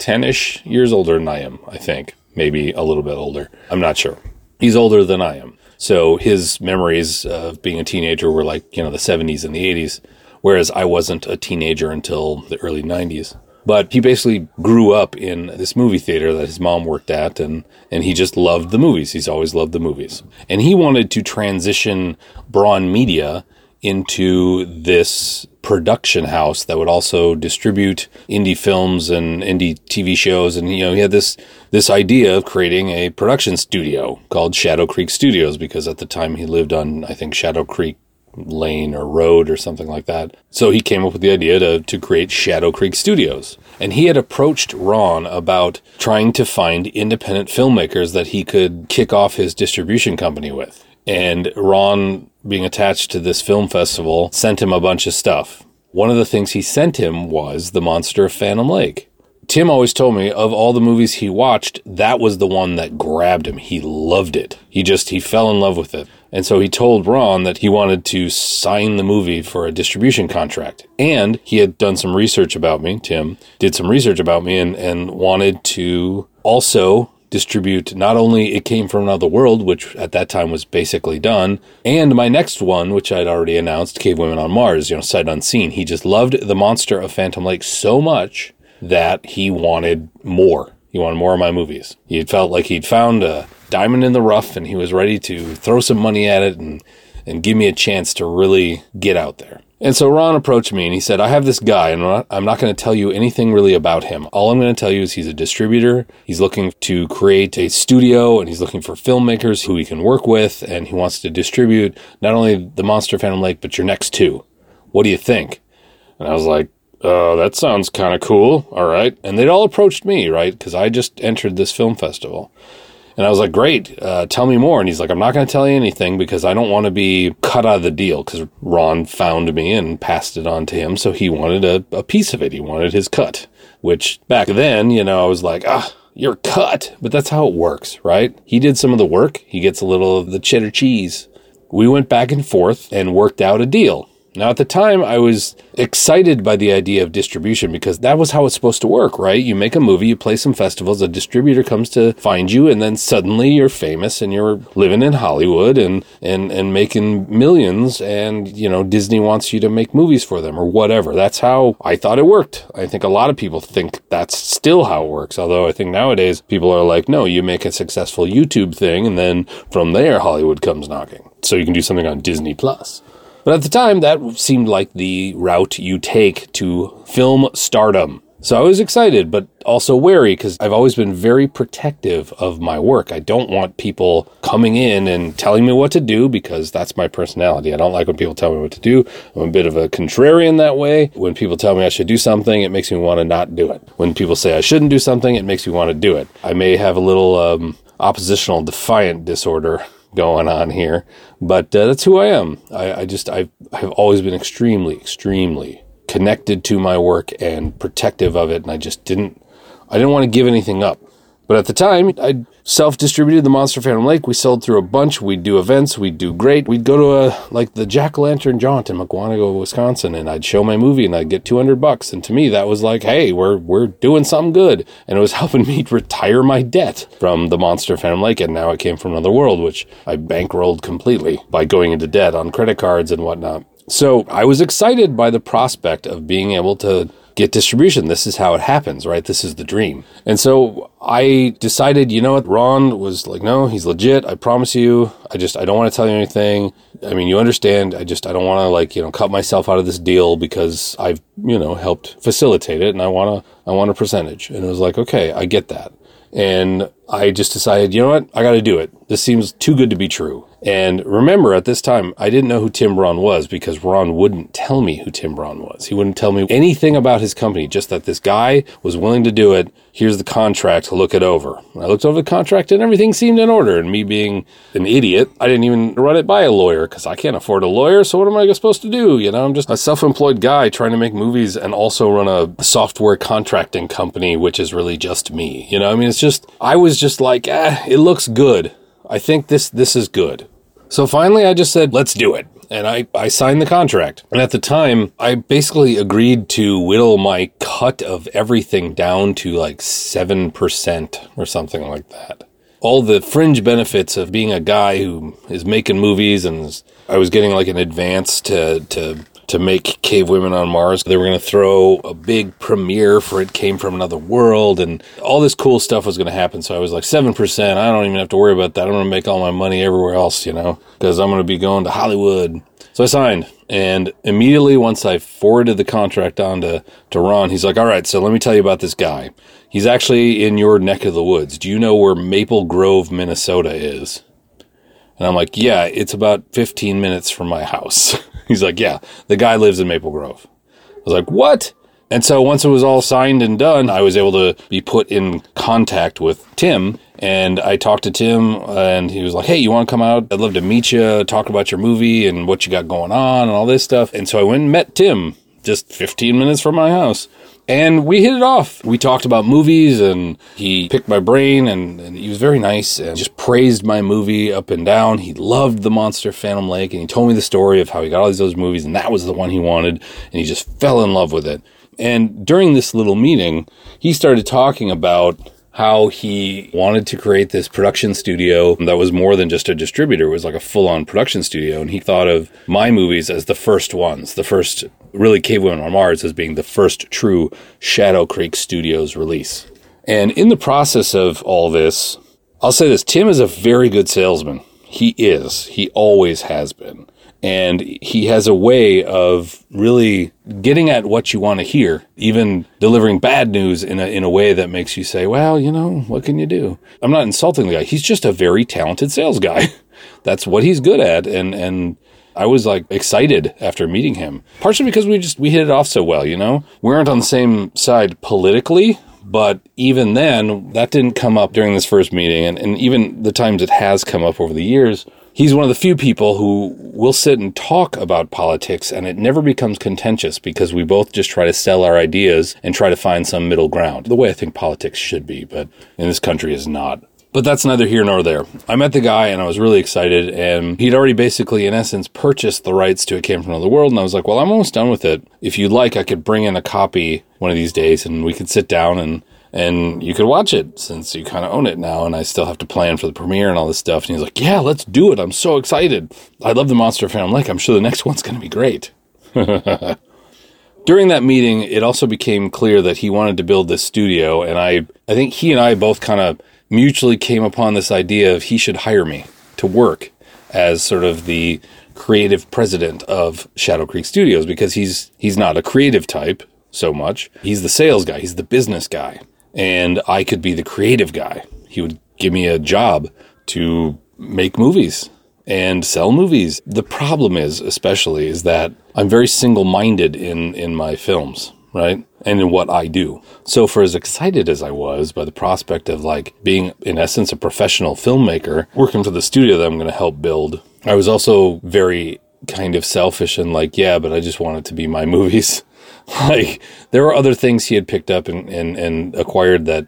10-ish years older than I am, I think. Maybe a little bit older. I'm not sure. He's older than I am. So his memories of being a teenager were like, the 70s and the 80s, whereas I wasn't a teenager until the early 90s. But he basically grew up in this movie theater that his mom worked at, and he just loved the movies. He's always loved the movies. And he wanted to transition Braun Media into this production house that would also distribute indie films and indie TV shows. And, he had this idea of creating a production studio called Shadow Creek Studios, because at the time he lived on, I think, Shadow Creek Lane or Road or something like that. So he came up with the idea to create Shadow Creek Studios. And he had approached Ron about trying to find independent filmmakers that he could kick off his distribution company with. And Ron, being attached to this film festival, sent him a bunch of stuff. One of the things he sent him was The Monster of Phantom Lake. Tim always told me of all the movies he watched, that was the one that grabbed him. He loved it. He fell in love with it. And so he told Ron that he wanted to sign the movie for a distribution contract. And he had done some research about me, Tim did some research about me and wanted to also distribute not only It Came From Another World, which at that time was basically done, and my next one, which I'd already announced, Cave Women on Mars, sight unseen. He just loved The Monster of Phantom Lake so much that he wanted more. He wanted more of my movies. He had felt like he'd found a diamond in the rough, and he was ready to throw some money at it and give me a chance to really get out there. And so Ron approached me and he said, I have this guy, and I'm not going to tell you anything really about him. All I'm going to tell you is he's a distributor. He's looking to create a studio, and he's looking for filmmakers who he can work with, and he wants to distribute not only The Monster of Phantom Lake, but your next two. What do you think? And I was like, that sounds kind of cool. All right. And they'd all approached me, right? Because I just entered this film festival. And I was like, great, tell me more. And he's like, I'm not going to tell you anything because I don't want to be cut out of the deal, because Ron found me and passed it on to him. So he wanted a piece of it. He wanted his cut, which back then, I was like, you're cut. But that's how it works, right? He did some of the work. He gets a little of the cheddar cheese. We went back and forth and worked out a deal. Now, at the time, I was excited by the idea of distribution because that was how it's supposed to work, right? You make a movie, you play some festivals, a distributor comes to find you, and then suddenly you're famous and you're living in Hollywood and making millions, and, Disney wants you to make movies for them or whatever. That's how I thought it worked. I think a lot of people think that's still how it works, although I think nowadays people are like, no, you make a successful YouTube thing, and then from there, Hollywood comes knocking. So you can do something on Disney+. But at the time, that seemed like the route you take to film stardom. So I was excited, but also wary, because I've always been very protective of my work. I don't want people coming in and telling me what to do, because that's my personality. I don't like when people tell me what to do. I'm a bit of a contrarian that way. When people tell me I should do something, it makes me want to not do it. When people say I shouldn't do something, it makes me want to do it. I may have a little oppositional defiant disorder going on here, but that's who I am. I've always been extremely, extremely connected to my work and protective of it, and I didn't want to give anything up. But at the time, I self-distributed The Monster of Phantom Lake. We sold through a bunch. We'd do events. We'd do great. We'd go to the Jack-O-Lantern Jaunt in Mukwonago, Wisconsin, and I'd show my movie and I'd get $200. And to me, that was like, hey, we're doing something good. And it was helping me retire my debt from The Monster of Phantom Lake. And now It Came From Another World, which I bankrolled completely by going into debt on credit cards and whatnot. So I was excited by the prospect of being able to get distribution. This is how it happens, right? This is the dream. And so I decided, Ron was like, no, he's legit. I promise you. I don't want to tell you anything. I mean, you understand. I don't want to cut myself out of this deal because I've, helped facilitate it, and I want a percentage. And it was like, okay, I get that. And I just decided, you know what? I got to do it. This seems too good to be true. And remember, at this time, I didn't know who Tim Braun was because Ron wouldn't tell me who Tim Braun was. He wouldn't tell me anything about his company, just that this guy was willing to do it. Here's the contract, look it over. I looked over the contract and everything seemed in order. And me being an idiot, I didn't even run it by a lawyer because I can't afford a lawyer. So what am I supposed to do? I'm just a self-employed guy trying to make movies and also run a software contracting company, which is really just me. I was just like, it looks good. I think this is good. So finally, I just said, let's do it. And I signed the contract. And at the time, I basically agreed to whittle my cut of everything down to like 7% or something like that. All the fringe benefits of being a guy who is making movies, and I was getting like an advance to make Cave Women on Mars. They were going to throw a big premiere for It Came From Another World, and all this cool stuff was going to happen. So I was like, 7%, I don't even have to worry about that. I'm going to make all my money everywhere else, because I'm going to be going to Hollywood. So I signed, and immediately once I forwarded the contract on to Ron, he's like, all right, so let me tell you about this guy. He's actually in your neck of the woods. Do you know where Maple Grove, Minnesota is? And I'm like, yeah, it's about 15 minutes from my house. He's like, yeah, the guy lives in Maple Grove. I was like, what? And so once it was all signed and done, I was able to be put in contact with Tim. And I talked to Tim, and he was like, hey, you want to come out? I'd love to meet you, talk about your movie and what you got going on and all this stuff. And so I went and met Tim just 15 minutes from my house. And we hit it off. We talked about movies, and he picked my brain, and he was very nice and just praised my movie up and down. He loved The Monster of Phantom Lake, and he told me the story of how he got all those movies, and that was the one he wanted, and he just fell in love with it. And during this little meeting, he started talking about how he wanted to create this production studio that was more than just a distributor. It was like a full-on production studio. And he thought of my movies as the first ones, the first, really, Cave Women on Mars as being the first true Shadow Creek Studios release. And in the process of all this, I'll say this, Tim is a very good salesman. He is. He always has been. And he has a way of really getting at what you want to hear, even delivering bad news in a way that makes you say, well, what can you do? I'm not insulting the guy. He's just a very talented sales guy. That's what he's good at. And I was like excited after meeting him, partially because we hit it off so well, We weren't on the same side politically, but even then, that didn't come up during this first meeting. And even the times it has come up over the years, he's one of the few people who will sit and talk about politics, and it never becomes contentious because we both just try to sell our ideas and try to find some middle ground, the way I think politics should be, but in this country is not. But that's neither here nor there. I met the guy, and I was really excited, and he'd already basically, in essence, purchased the rights to It Came From Another World, and I was like, well, I'm almost done with it. If you'd like, I could bring in a copy one of these days, and we could sit down and you could watch it since you kind of own it now, and I still have to plan for the premiere and all this stuff. And he's like, yeah, let's do it. I'm so excited. I love The Monster of Phantom Lake. I'm sure the next one's going to be great. During that meeting, it also became clear that he wanted to build this studio, and I think he and I both kind of mutually came upon this idea of he should hire me to work as sort of the creative president of Shadow Creek Studios, because he's not a creative type so much. He's the sales guy. He's the business guy. And I could be the creative guy. He would give me a job to make movies and sell movies. The problem is that I'm very single-minded in my films, right? And in what I do. So for as excited as I was by the prospect of like being, in essence, a professional filmmaker, working for the studio that I'm going to help build, I was also very kind of selfish and like, yeah, but I just want it to be my movies. Like, there were other things he had picked up and acquired that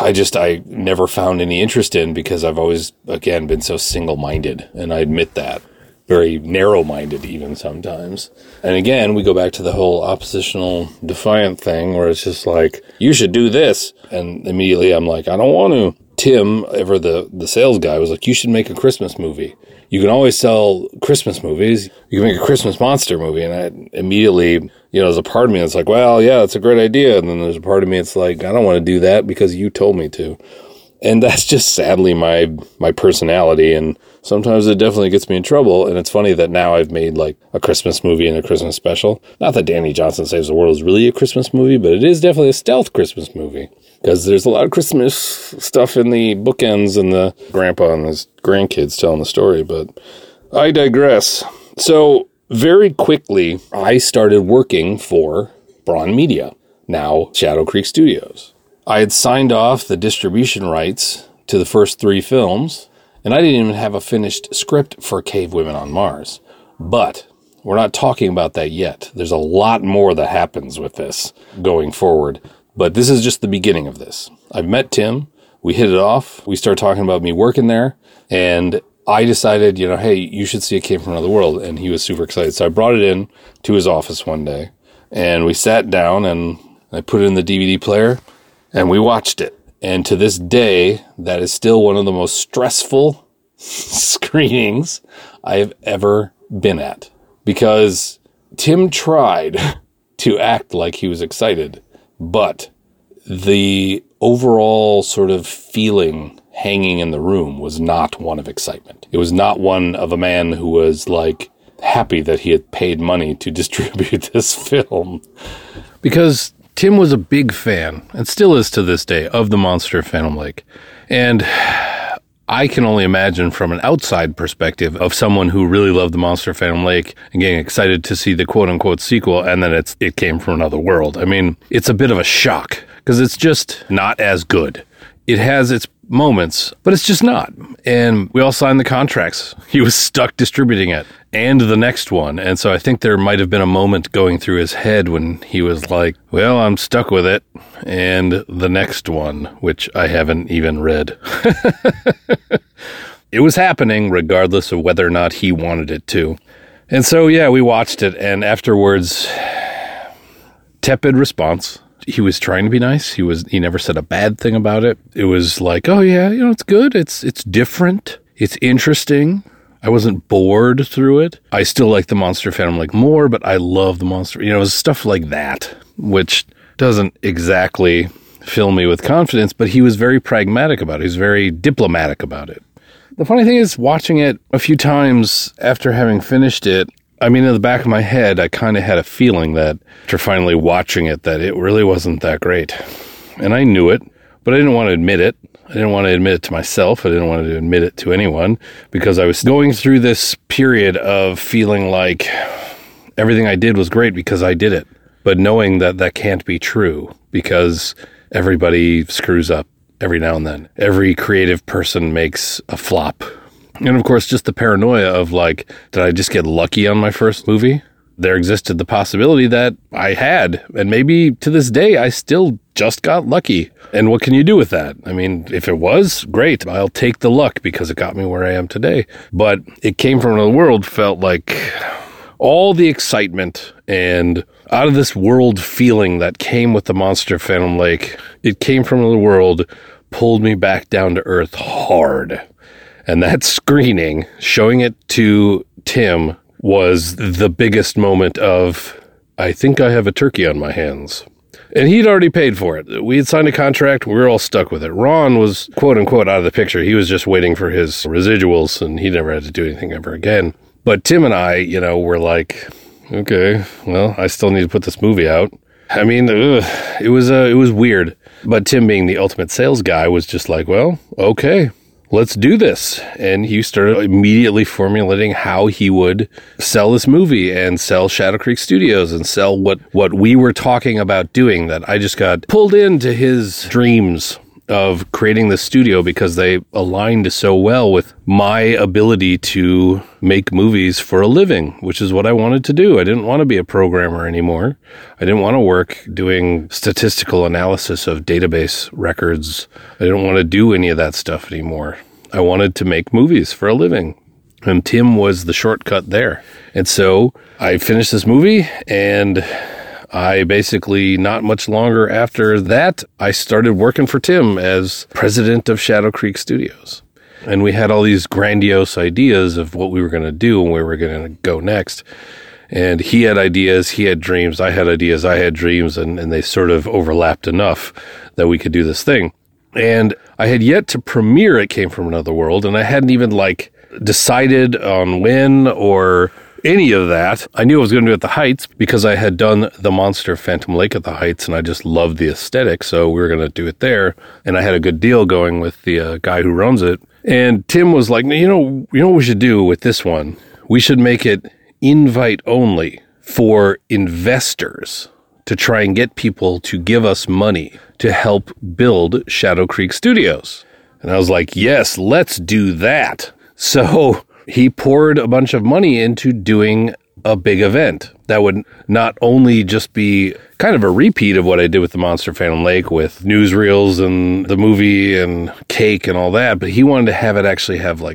I never found any interest in because I've always, again, been so single-minded. And I admit that. Very narrow-minded even sometimes. And again, we go back to the whole oppositional defiant thing where it's just like, you should do this. And immediately I'm like, I don't want to. Tim, ever the sales guy, was like, you should make a Christmas movie. You can always sell Christmas movies. You can make a Christmas monster movie. And I immediately, there's a part of me that's like, well, yeah, that's a great idea. And then there's a part of me that's like, I don't want to do that because you told me to. And that's just sadly my personality. And sometimes it definitely gets me in trouble. And it's funny that now I've made like a Christmas movie and a Christmas special. Not that Danny Johnson Saves the World is really a Christmas movie, but it is definitely a stealth Christmas movie. Because there's a lot of Christmas stuff in the bookends and the grandpa and his grandkids telling the story. But I digress. So very quickly, I started working for Braun Media, now Shadow Creek Studios. I had signed off the distribution rights to the first 3 films, and I didn't even have a finished script for Cave Women on Mars. But we're not talking about that yet. There's a lot more that happens with this going forward. But this is just the beginning of this. I've met Tim. We hit it off. We started talking about me working there. And I decided, hey, you should see It Came From Another World. And he was super excited. So I brought it in to his office one day and we sat down and I put it in the DVD player and we watched it. And to this day, that is still one of the most stressful screenings I have ever been at, because Tim tried to act like he was excited, but the overall sort of feeling hanging in the room was not one of excitement. It was not one of a man who was like happy that he had paid money to distribute this film. Because Tim was a big fan, and still is to this day, of the Monster of Phantom Lake. And I can only imagine from an outside perspective of someone who really loved the Monster of Phantom Lake and getting excited to see the quote-unquote sequel, and then it came from another world. I mean, it's a bit of a shock, because it's just not as good. It has its moments, but it's just not. And we all signed the contracts. He was stuck distributing it and the next one. And so I think there might have been a moment going through his head when he was like, well, I'm stuck with it. And the next one, which I haven't even read. It was happening regardless of whether or not he wanted it to. And so, yeah, we watched it. And afterwards, tepid response. He was trying to be nice. He never said a bad thing about it. It was like, oh yeah, it's good. It's different. It's interesting. I wasn't bored through it. I still like the Monster Phantom Lake more, but I love the Monster. It was stuff like that, which doesn't exactly fill me with confidence, but he was very pragmatic about it. He was very diplomatic about it. The funny thing is, watching it a few times after having finished it, I mean, in the back of my head, I kind of had a feeling that after finally watching it, that it really wasn't that great. And I knew it, but I didn't want to admit it. I didn't want to admit it to myself. I didn't want to admit it to anyone, because I was going through this period of feeling like everything I did was great because I did it, but knowing that that can't be true because everybody screws up every now and then. Every creative person makes a flop. And of course, just the paranoia of like, did I just get lucky on my first movie? There existed the possibility that I had, and maybe to this day, I still just got lucky. And what can you do with that? I mean, if it was, great. I'll take the luck because it got me where I am today. But It Came From Another World felt like all the excitement and out of this world feeling that came with the Monster of Phantom Lake. It Came From Another World pulled me back down to earth hard. And that screening, showing it to Tim, was the biggest moment of, I think I have a turkey on my hands. And he'd already paid for it. We had signed a contract. We were all stuck with it. Ron was, quote unquote, out of the picture. He was just waiting for his residuals, and he never had to do anything ever again. But Tim and I, were like, okay, well, I still need to put this movie out. I mean, it was weird. But Tim, being the ultimate sales guy, was just like, well, okay, let's do this. And he started immediately formulating how he would sell this movie and sell Shadow Creek Studios and sell what we were talking about doing, that I just got pulled into his dreams of creating the studio because they aligned so well with my ability to make movies for a living, which is what I wanted to do. I didn't want to be a programmer anymore. I didn't want to work doing statistical analysis of database records. I didn't want to do any of that stuff anymore. I wanted to make movies for a living. And Tim was the shortcut there. And so I finished this movie, and I basically, not much longer after that, I started working for Tim as president of Shadow Creek Studios. And we had all these grandiose ideas of what we were going to do and where we were going to go next. And he had ideas, he had dreams, I had ideas, I had dreams, and they sort of overlapped enough that we could do this thing. And I had yet to premiere It Came From Another World, and I hadn't even decided on when or any of that. I knew I was going to do it at the Heights because I had done the Monster of Phantom Lake at the Heights, and I just loved the aesthetic, so we were going to do it there. And I had a good deal going with the guy who runs it. And Tim was like, you know what we should do with this one? We should make it invite only for investors to try and get people to give us money to help build Shadow Creek Studios. And I was like, yes, let's do that. So he poured a bunch of money into doing a big event that would not only just be kind of a repeat of what I did with the Monster Phantom Lake with newsreels and the movie and cake and all that, but he wanted to have it actually have like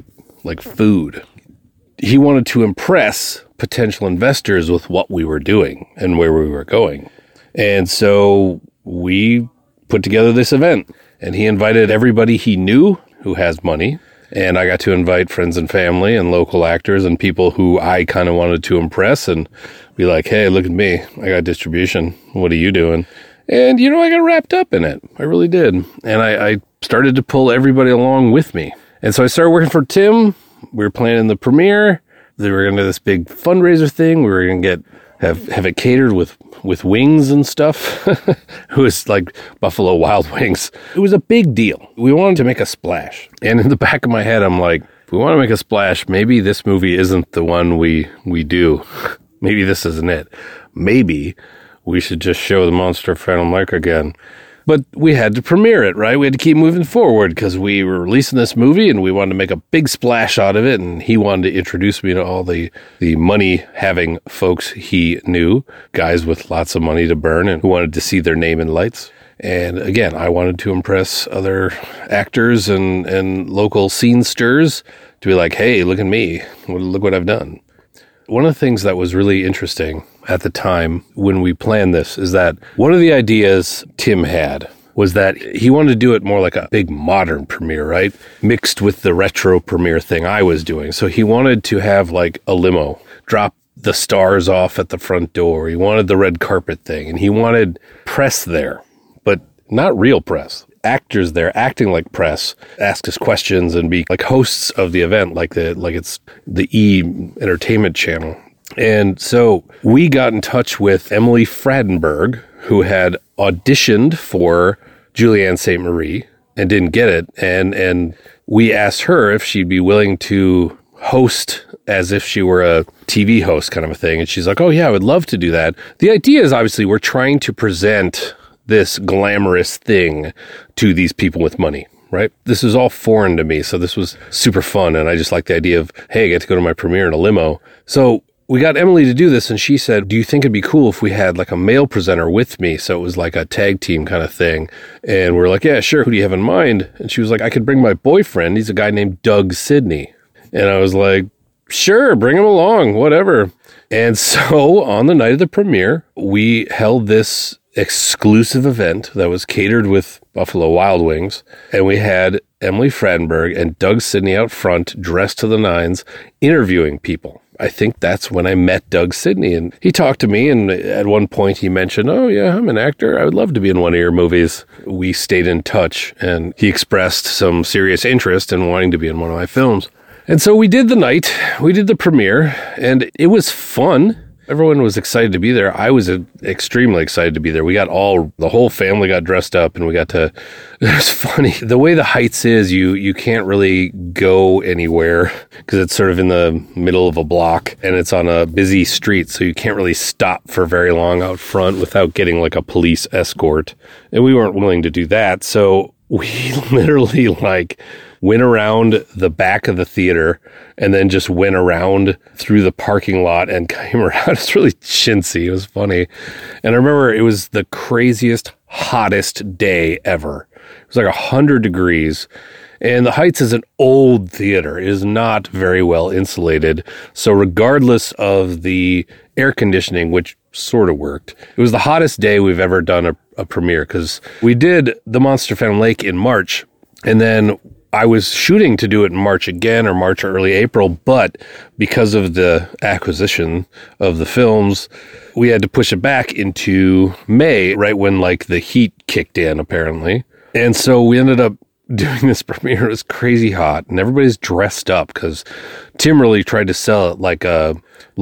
like food. He wanted to impress potential investors with what we were doing and where we were going. And so we put together this event, and he invited everybody he knew who has money. And I got to invite friends and family and local actors and people who I kind of wanted to impress and be like, hey, look at me. I got distribution. What are you doing? And, I got wrapped up in it. I really did. And I started to pull everybody along with me. And so I started working for Tim. We were planning the premiere. They were going to do this big fundraiser thing. We were going to have it catered with wings and stuff. It was like Buffalo Wild Wings. It was a big deal. We wanted to make a splash. And in the back of my head, I'm like, if we want to make a splash, maybe this movie isn't the one we do. Maybe this isn't it. Maybe we should just show the Monster of Phantom Lake again. But we had to premiere it, right? We had to keep moving forward because we were releasing this movie and we wanted to make a big splash out of it. And he wanted to introduce me to all the money-having folks he knew, guys with lots of money to burn and who wanted to see their name in lights. And again, I wanted to impress other actors and local scene stirs to be like, hey, look at me. Look what I've done. One of the things that was really interesting at the time when we planned this is that one of the ideas Tim had was that he wanted to do it more like a big modern premiere, right? Mixed with the retro premiere thing I was doing. So he wanted to have like a limo, drop the stars off at the front door. He wanted the red carpet thing, and he wanted press there, but not real press. Actors there acting like press, ask us questions and be like hosts of the event, like it's the E! Entertainment Channel. And so we got in touch with Emily Fradenberg, who had auditioned for Julianne St. Marie and didn't get it. And we asked her if she'd be willing to host as if she were a TV host kind of a thing. And she's like, oh yeah, I would love to do that. The idea is obviously we're trying to present this glamorous thing to these people with money, right? This is all foreign to me. So this was super fun. And I just like the idea of, hey, I get to go to my premiere in a limo. So we got Emily to do this, and she said, do you think it'd be cool if we had like a male presenter with me? So it was like a tag team kind of thing. And we're like, yeah, sure. Who do you have in mind? And she was like, I could bring my boyfriend. He's a guy named Doug Sidney. And I was like, sure, bring him along, whatever. And so on the night of the premiere, we held this exclusive event that was catered with Buffalo Wild Wings. And we had Emily Fradenberg and Doug Sidney out front, dressed to the nines, interviewing people. I think that's when I met Doug Sidney, and he talked to me, and at one point he mentioned, oh yeah, I'm an actor. I would love to be in one of your movies. We stayed in touch, and he expressed some serious interest in wanting to be in one of my films. And so we did the night, we did the premiere, and it was fun. Everyone was excited to be there. I was extremely excited to be there. The whole family got dressed up, and it was funny. The way the Heights is, you can't really go anywhere because it's sort of in the middle of a block and it's on a busy street. So you can't really stop for very long out front without getting like a police escort. And we weren't willing to do that. So we literally went around the back of the theater and then just went around through the parking lot and came around. It's really chintzy. It was funny. And I remember it was the craziest, hottest day ever. It was like 100 degrees. And the Heights is an old theater. It is not very well insulated. So regardless of the air conditioning, which sort of worked, it was the hottest day we've ever done a premiere, because we did The Monster of Phantom Lake in March. And then I was shooting to do it in March again, or March or early April, but because of the acquisition of the films, we had to push it back into May, right when the heat kicked in, apparently. And so we ended up doing this premiere. It was crazy hot, and everybody's dressed up because Tim really tried to sell it like a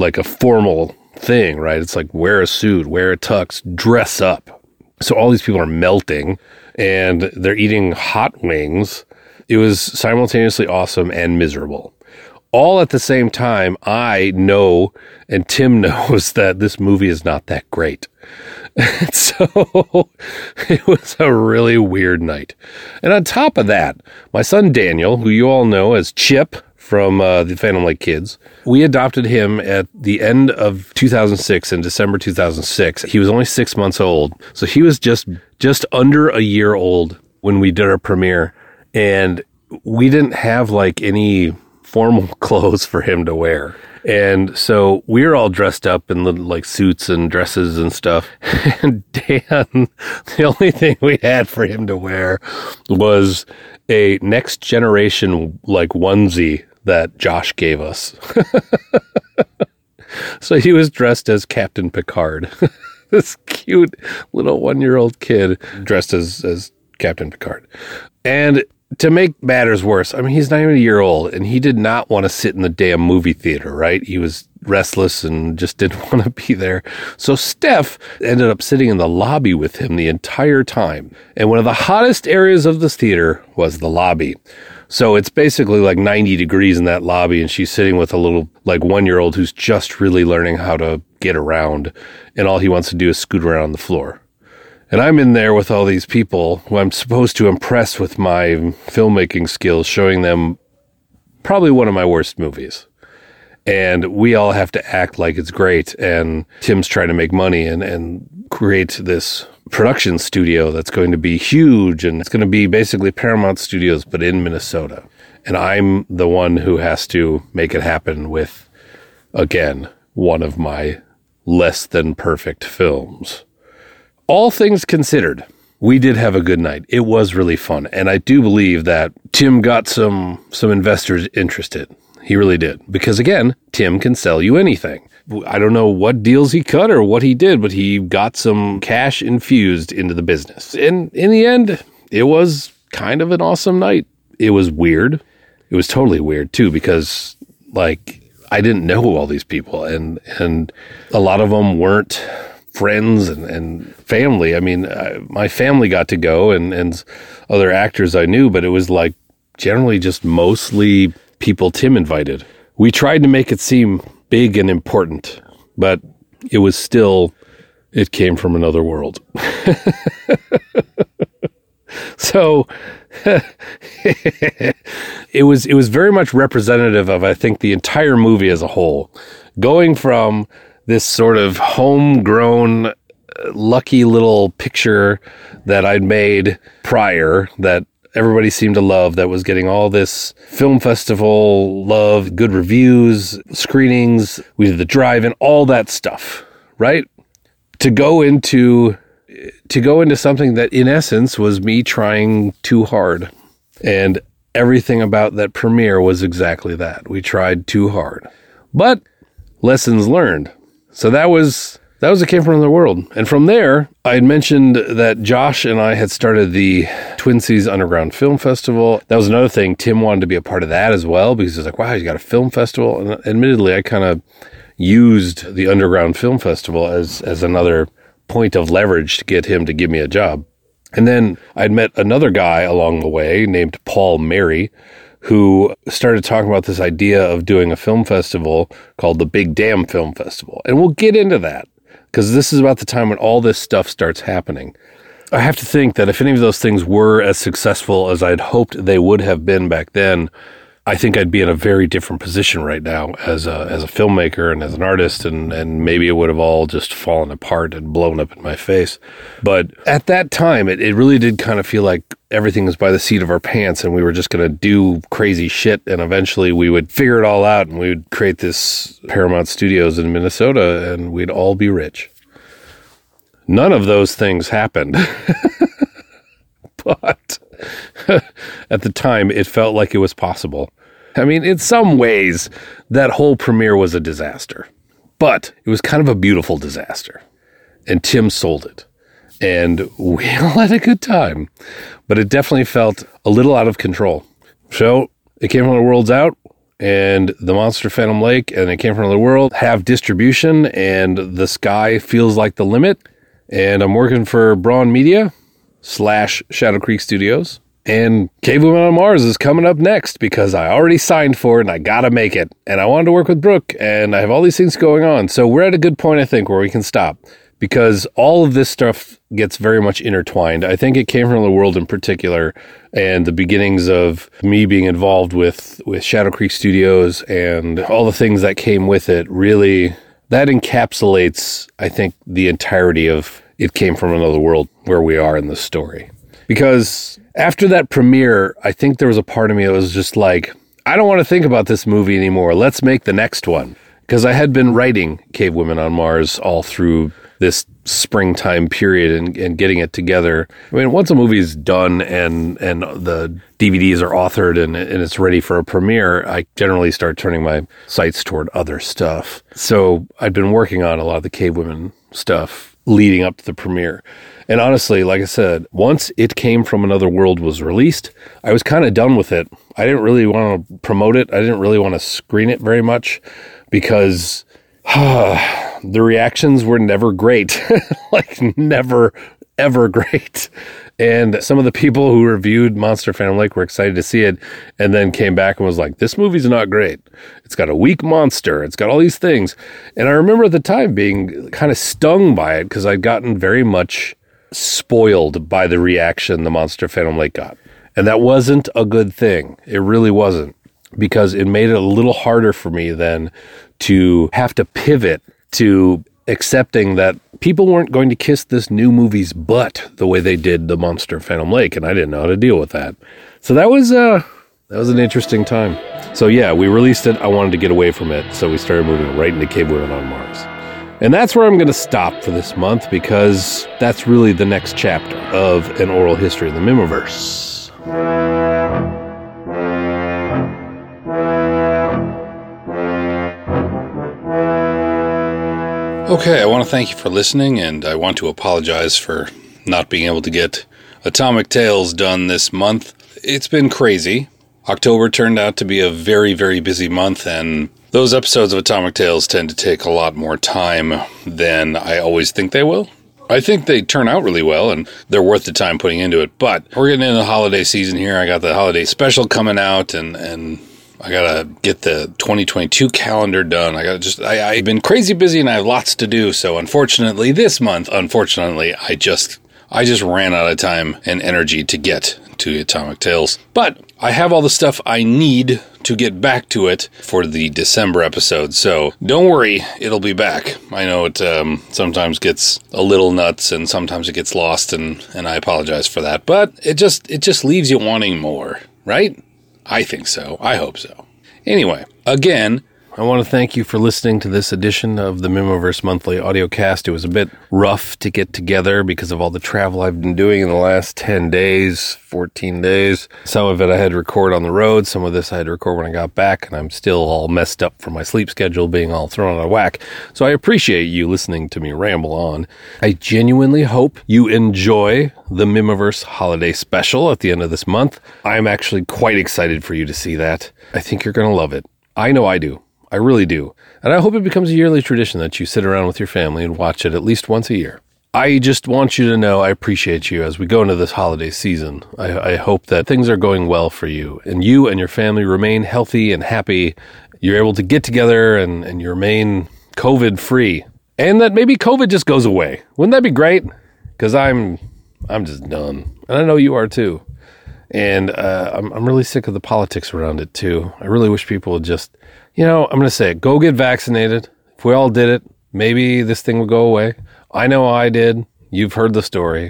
formal thing, right? It's like wear a suit, wear a tux, dress up. So all these people are melting, and they're eating hot wings. It was simultaneously awesome and miserable. All at the same time, I know, and Tim knows, that this movie is not that great. So it was a really weird night. And on top of that, my son Daniel, who you all know as Chip from the Phantom Lake Kids, we adopted him at the end of 2006, in December 2006. He was only 6 months old. So he was just under a year old when we did our premiere. And we didn't have any formal clothes for him to wear. And so we were all dressed up in like suits and dresses and stuff. And Dan, the only thing we had for him to wear was a Next Generation like onesie that Josh gave us. So he was dressed as Captain Picard. This cute little 1-year-old kid dressed as Captain Picard. And to make matters worse, I mean, he's not even a year old, and he did not want to sit in the damn movie theater, right? He was restless and just didn't want to be there. So Steph ended up sitting in the lobby with him the entire time. And one of the hottest areas of this theater was the lobby. So it's basically like 90 degrees in that lobby, and she's sitting with a little like 1-year-old who's just really learning how to get around, and all he wants to do is scoot around on the floor. And I'm in there with all these people who I'm supposed to impress with my filmmaking skills, showing them probably one of my worst movies. And we all have to act like it's great. And Tim's trying to make money and create this production studio that's going to be huge. And it's going to be basically Paramount Studios, but in Minnesota. And I'm the one who has to make it happen with, again, one of my less than perfect films. All things considered, we did have a good night. It was really fun. And I do believe that Tim got some investors interested. He really did. Because again, Tim can sell you anything. I don't know what deals he cut or what he did, but he got some cash infused into the business. And in the end, it was kind of an awesome night. It was weird. It was totally weird too, because like I didn't know all these people and a lot of them weren't friends and family. I mean, my family got to go and other actors I knew, but it was like generally just mostly people Tim invited. We tried to make it seem big and important, but it was still, it came from another world. So it was very much representative of, I think, the entire movie as a whole, going from this sort of homegrown, lucky little picture that I'd made prior that everybody seemed to love, that was getting all this film festival love, good reviews, screenings, we did the drive-in, all that stuff, right? To go into something that in essence was me trying too hard. And everything about that premiere was exactly that. We tried too hard. But lessons learned. So that was It Came From Another World. And from there, I had mentioned that Josh and I had started the Twin Cities Underground Film Festival. That was another thing. Tim wanted to be a part of that as well, because he was like, wow, you got a film festival. And admittedly, I kind of used the Underground Film Festival as another point of leverage to get him to give me a job. And then I'd met another guy along the way named Paul Mary, who started talking about this idea of doing a film festival called the Big Dam Film Festival. And we'll get into that, because this is about the time when all this stuff starts happening. I have to think that if any of those things were as successful as I'd hoped they would have been back then, I think I'd be in a very different position right now as a filmmaker and as an artist, and maybe it would have all just fallen apart and blown up in my face. But at that time, it really did kind of feel like everything was by the seat of our pants, and we were just going to do crazy shit, and eventually we would figure it all out, and we would create this Paramount Studios in Minnesota, and we'd all be rich. None of those things happened. But at the time, it felt like it was possible. I mean, in some ways, that whole premiere was a disaster. But it was kind of a beautiful disaster. And Tim sold it. And we all had a good time. But it definitely felt a little out of control. So, It Came From Another World's out. And The Monster Phantom Lake and It Came From Another World have distribution. And the sky feels like the limit. And I'm working for Braun Media / Shadow Creek Studios. And Cave Woman on Mars is coming up next because I already signed for it and I gotta make it. And I wanted to work with Brooke and I have all these things going on. So we're at a good point, I think, where we can stop, because all of this stuff gets very much intertwined. I think It Came From the World in particular, and the beginnings of me being involved with Shadow Creek Studios and all the things that came with it, really, that encapsulates, I think, the entirety of It Came From Another World, where we are in the story. Because after that premiere, I think there was a part of me that was just like, I don't want to think about this movie anymore. Let's make the next one. Because I had been writing Cave Women on Mars all through this springtime period and getting it together. I mean, once a movie's done and the DVDs are authored and it's ready for a premiere, I generally start turning my sights toward other stuff. So I'd been working on a lot of the Cave Women stuff leading up to the premiere. And honestly, like I said, once It Came From Another World was released, I was kind of done with it. I didn't really want to promote it. I didn't really want to screen it very much because the reactions were never great. Like, never, ever great. And some of the people who reviewed Monster Phantom Lake were excited to see it and then came back and was like, this movie's not great. It's got a weak monster. It's got all these things. And I remember at the time being kind of stung by it because I'd gotten very much spoiled by the reaction the Monster Phantom Lake got. And that wasn't a good thing. It really wasn't, because it made it a little harder for me then to have to pivot to accepting that people weren't going to kiss this new movie's butt the way they did the Monster Phantom Lake, and I didn't know how to deal with that. So that was an interesting time. So yeah, we released it. I wanted to get away from it, so we started moving right into Cave Women on Mars. And that's where I'm going to stop for this month, because that's really the next chapter of An Oral History of the Mimiverse. Okay, I want to thank you for listening, and I want to apologize for not being able to get Atomic Tales done this month. It's been crazy. October turned out to be a very, very busy month, and those episodes of Atomic Tales tend to take a lot more time than I always think they will. I think they turn out really well, and they're worth the time putting into it, but we're getting into the holiday season here. I got the holiday special coming out, and I gotta get the 2022 calendar done. I've been crazy busy and I have lots to do. So unfortunately, this month, I just ran out of time and energy to get to Atomic Tales. But I have all the stuff I need to get back to it for the December episode. So don't worry, it'll be back. I know it sometimes gets a little nuts and sometimes it gets lost, and I apologize for that. But it just leaves you wanting more, right? I think so. I hope so. Anyway, again, I want to thank you for listening to this edition of the Mimiverse Monthly Audiocast. It was a bit rough to get together because of all the travel I've been doing in the last 10 days, 14 days. Some of it I had to record on the road. Some of this I had to record when I got back, and I'm still all messed up from my sleep schedule being all thrown out of whack. So I appreciate you listening to me ramble on. I genuinely hope you enjoy the Mimiverse Holiday Special at the end of this month. I'm actually quite excited for you to see that. I think you're going to love it. I know I do. I really do. And I hope it becomes a yearly tradition that you sit around with your family and watch it at least once a year. I just want you to know I appreciate you as we go into this holiday season. I hope that things are going well for you, and you and your family remain healthy and happy. You're able to get together and you remain COVID-free. And that maybe COVID just goes away. Wouldn't that be great? Because I'm just done. And I know you are too. And I'm really sick of the politics around it too. I really wish people would just... I'm going to say it. Go get vaccinated. If we all did it, maybe this thing would go away. I know I did. You've heard the story.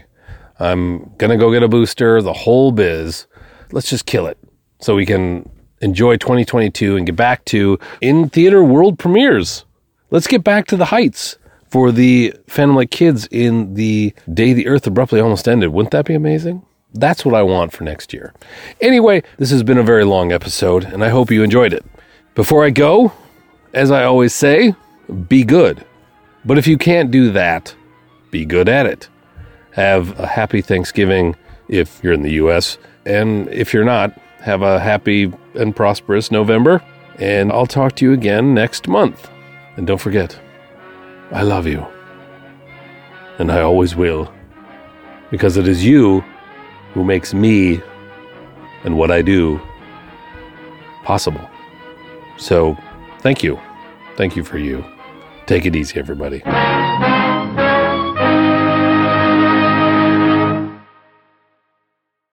I'm going to go get a booster, the whole biz. Let's just kill it so we can enjoy 2022 and get back to in-theater world premieres. Let's get back to the heights for the Phantom Lake kids in the day the Earth abruptly almost ended. Wouldn't that be amazing? That's what I want for next year. Anyway, this has been a very long episode, and I hope you enjoyed it. Before I go, as I always say, be good. But if you can't do that, be good at it. Have a happy Thanksgiving if you're in the U.S. And if you're not, have a happy and prosperous November. And I'll talk to you again next month. And don't forget, I love you. And I always will. Because it is you who makes me and what I do possible. So, thank you. Thank you for you. Take it easy, everybody.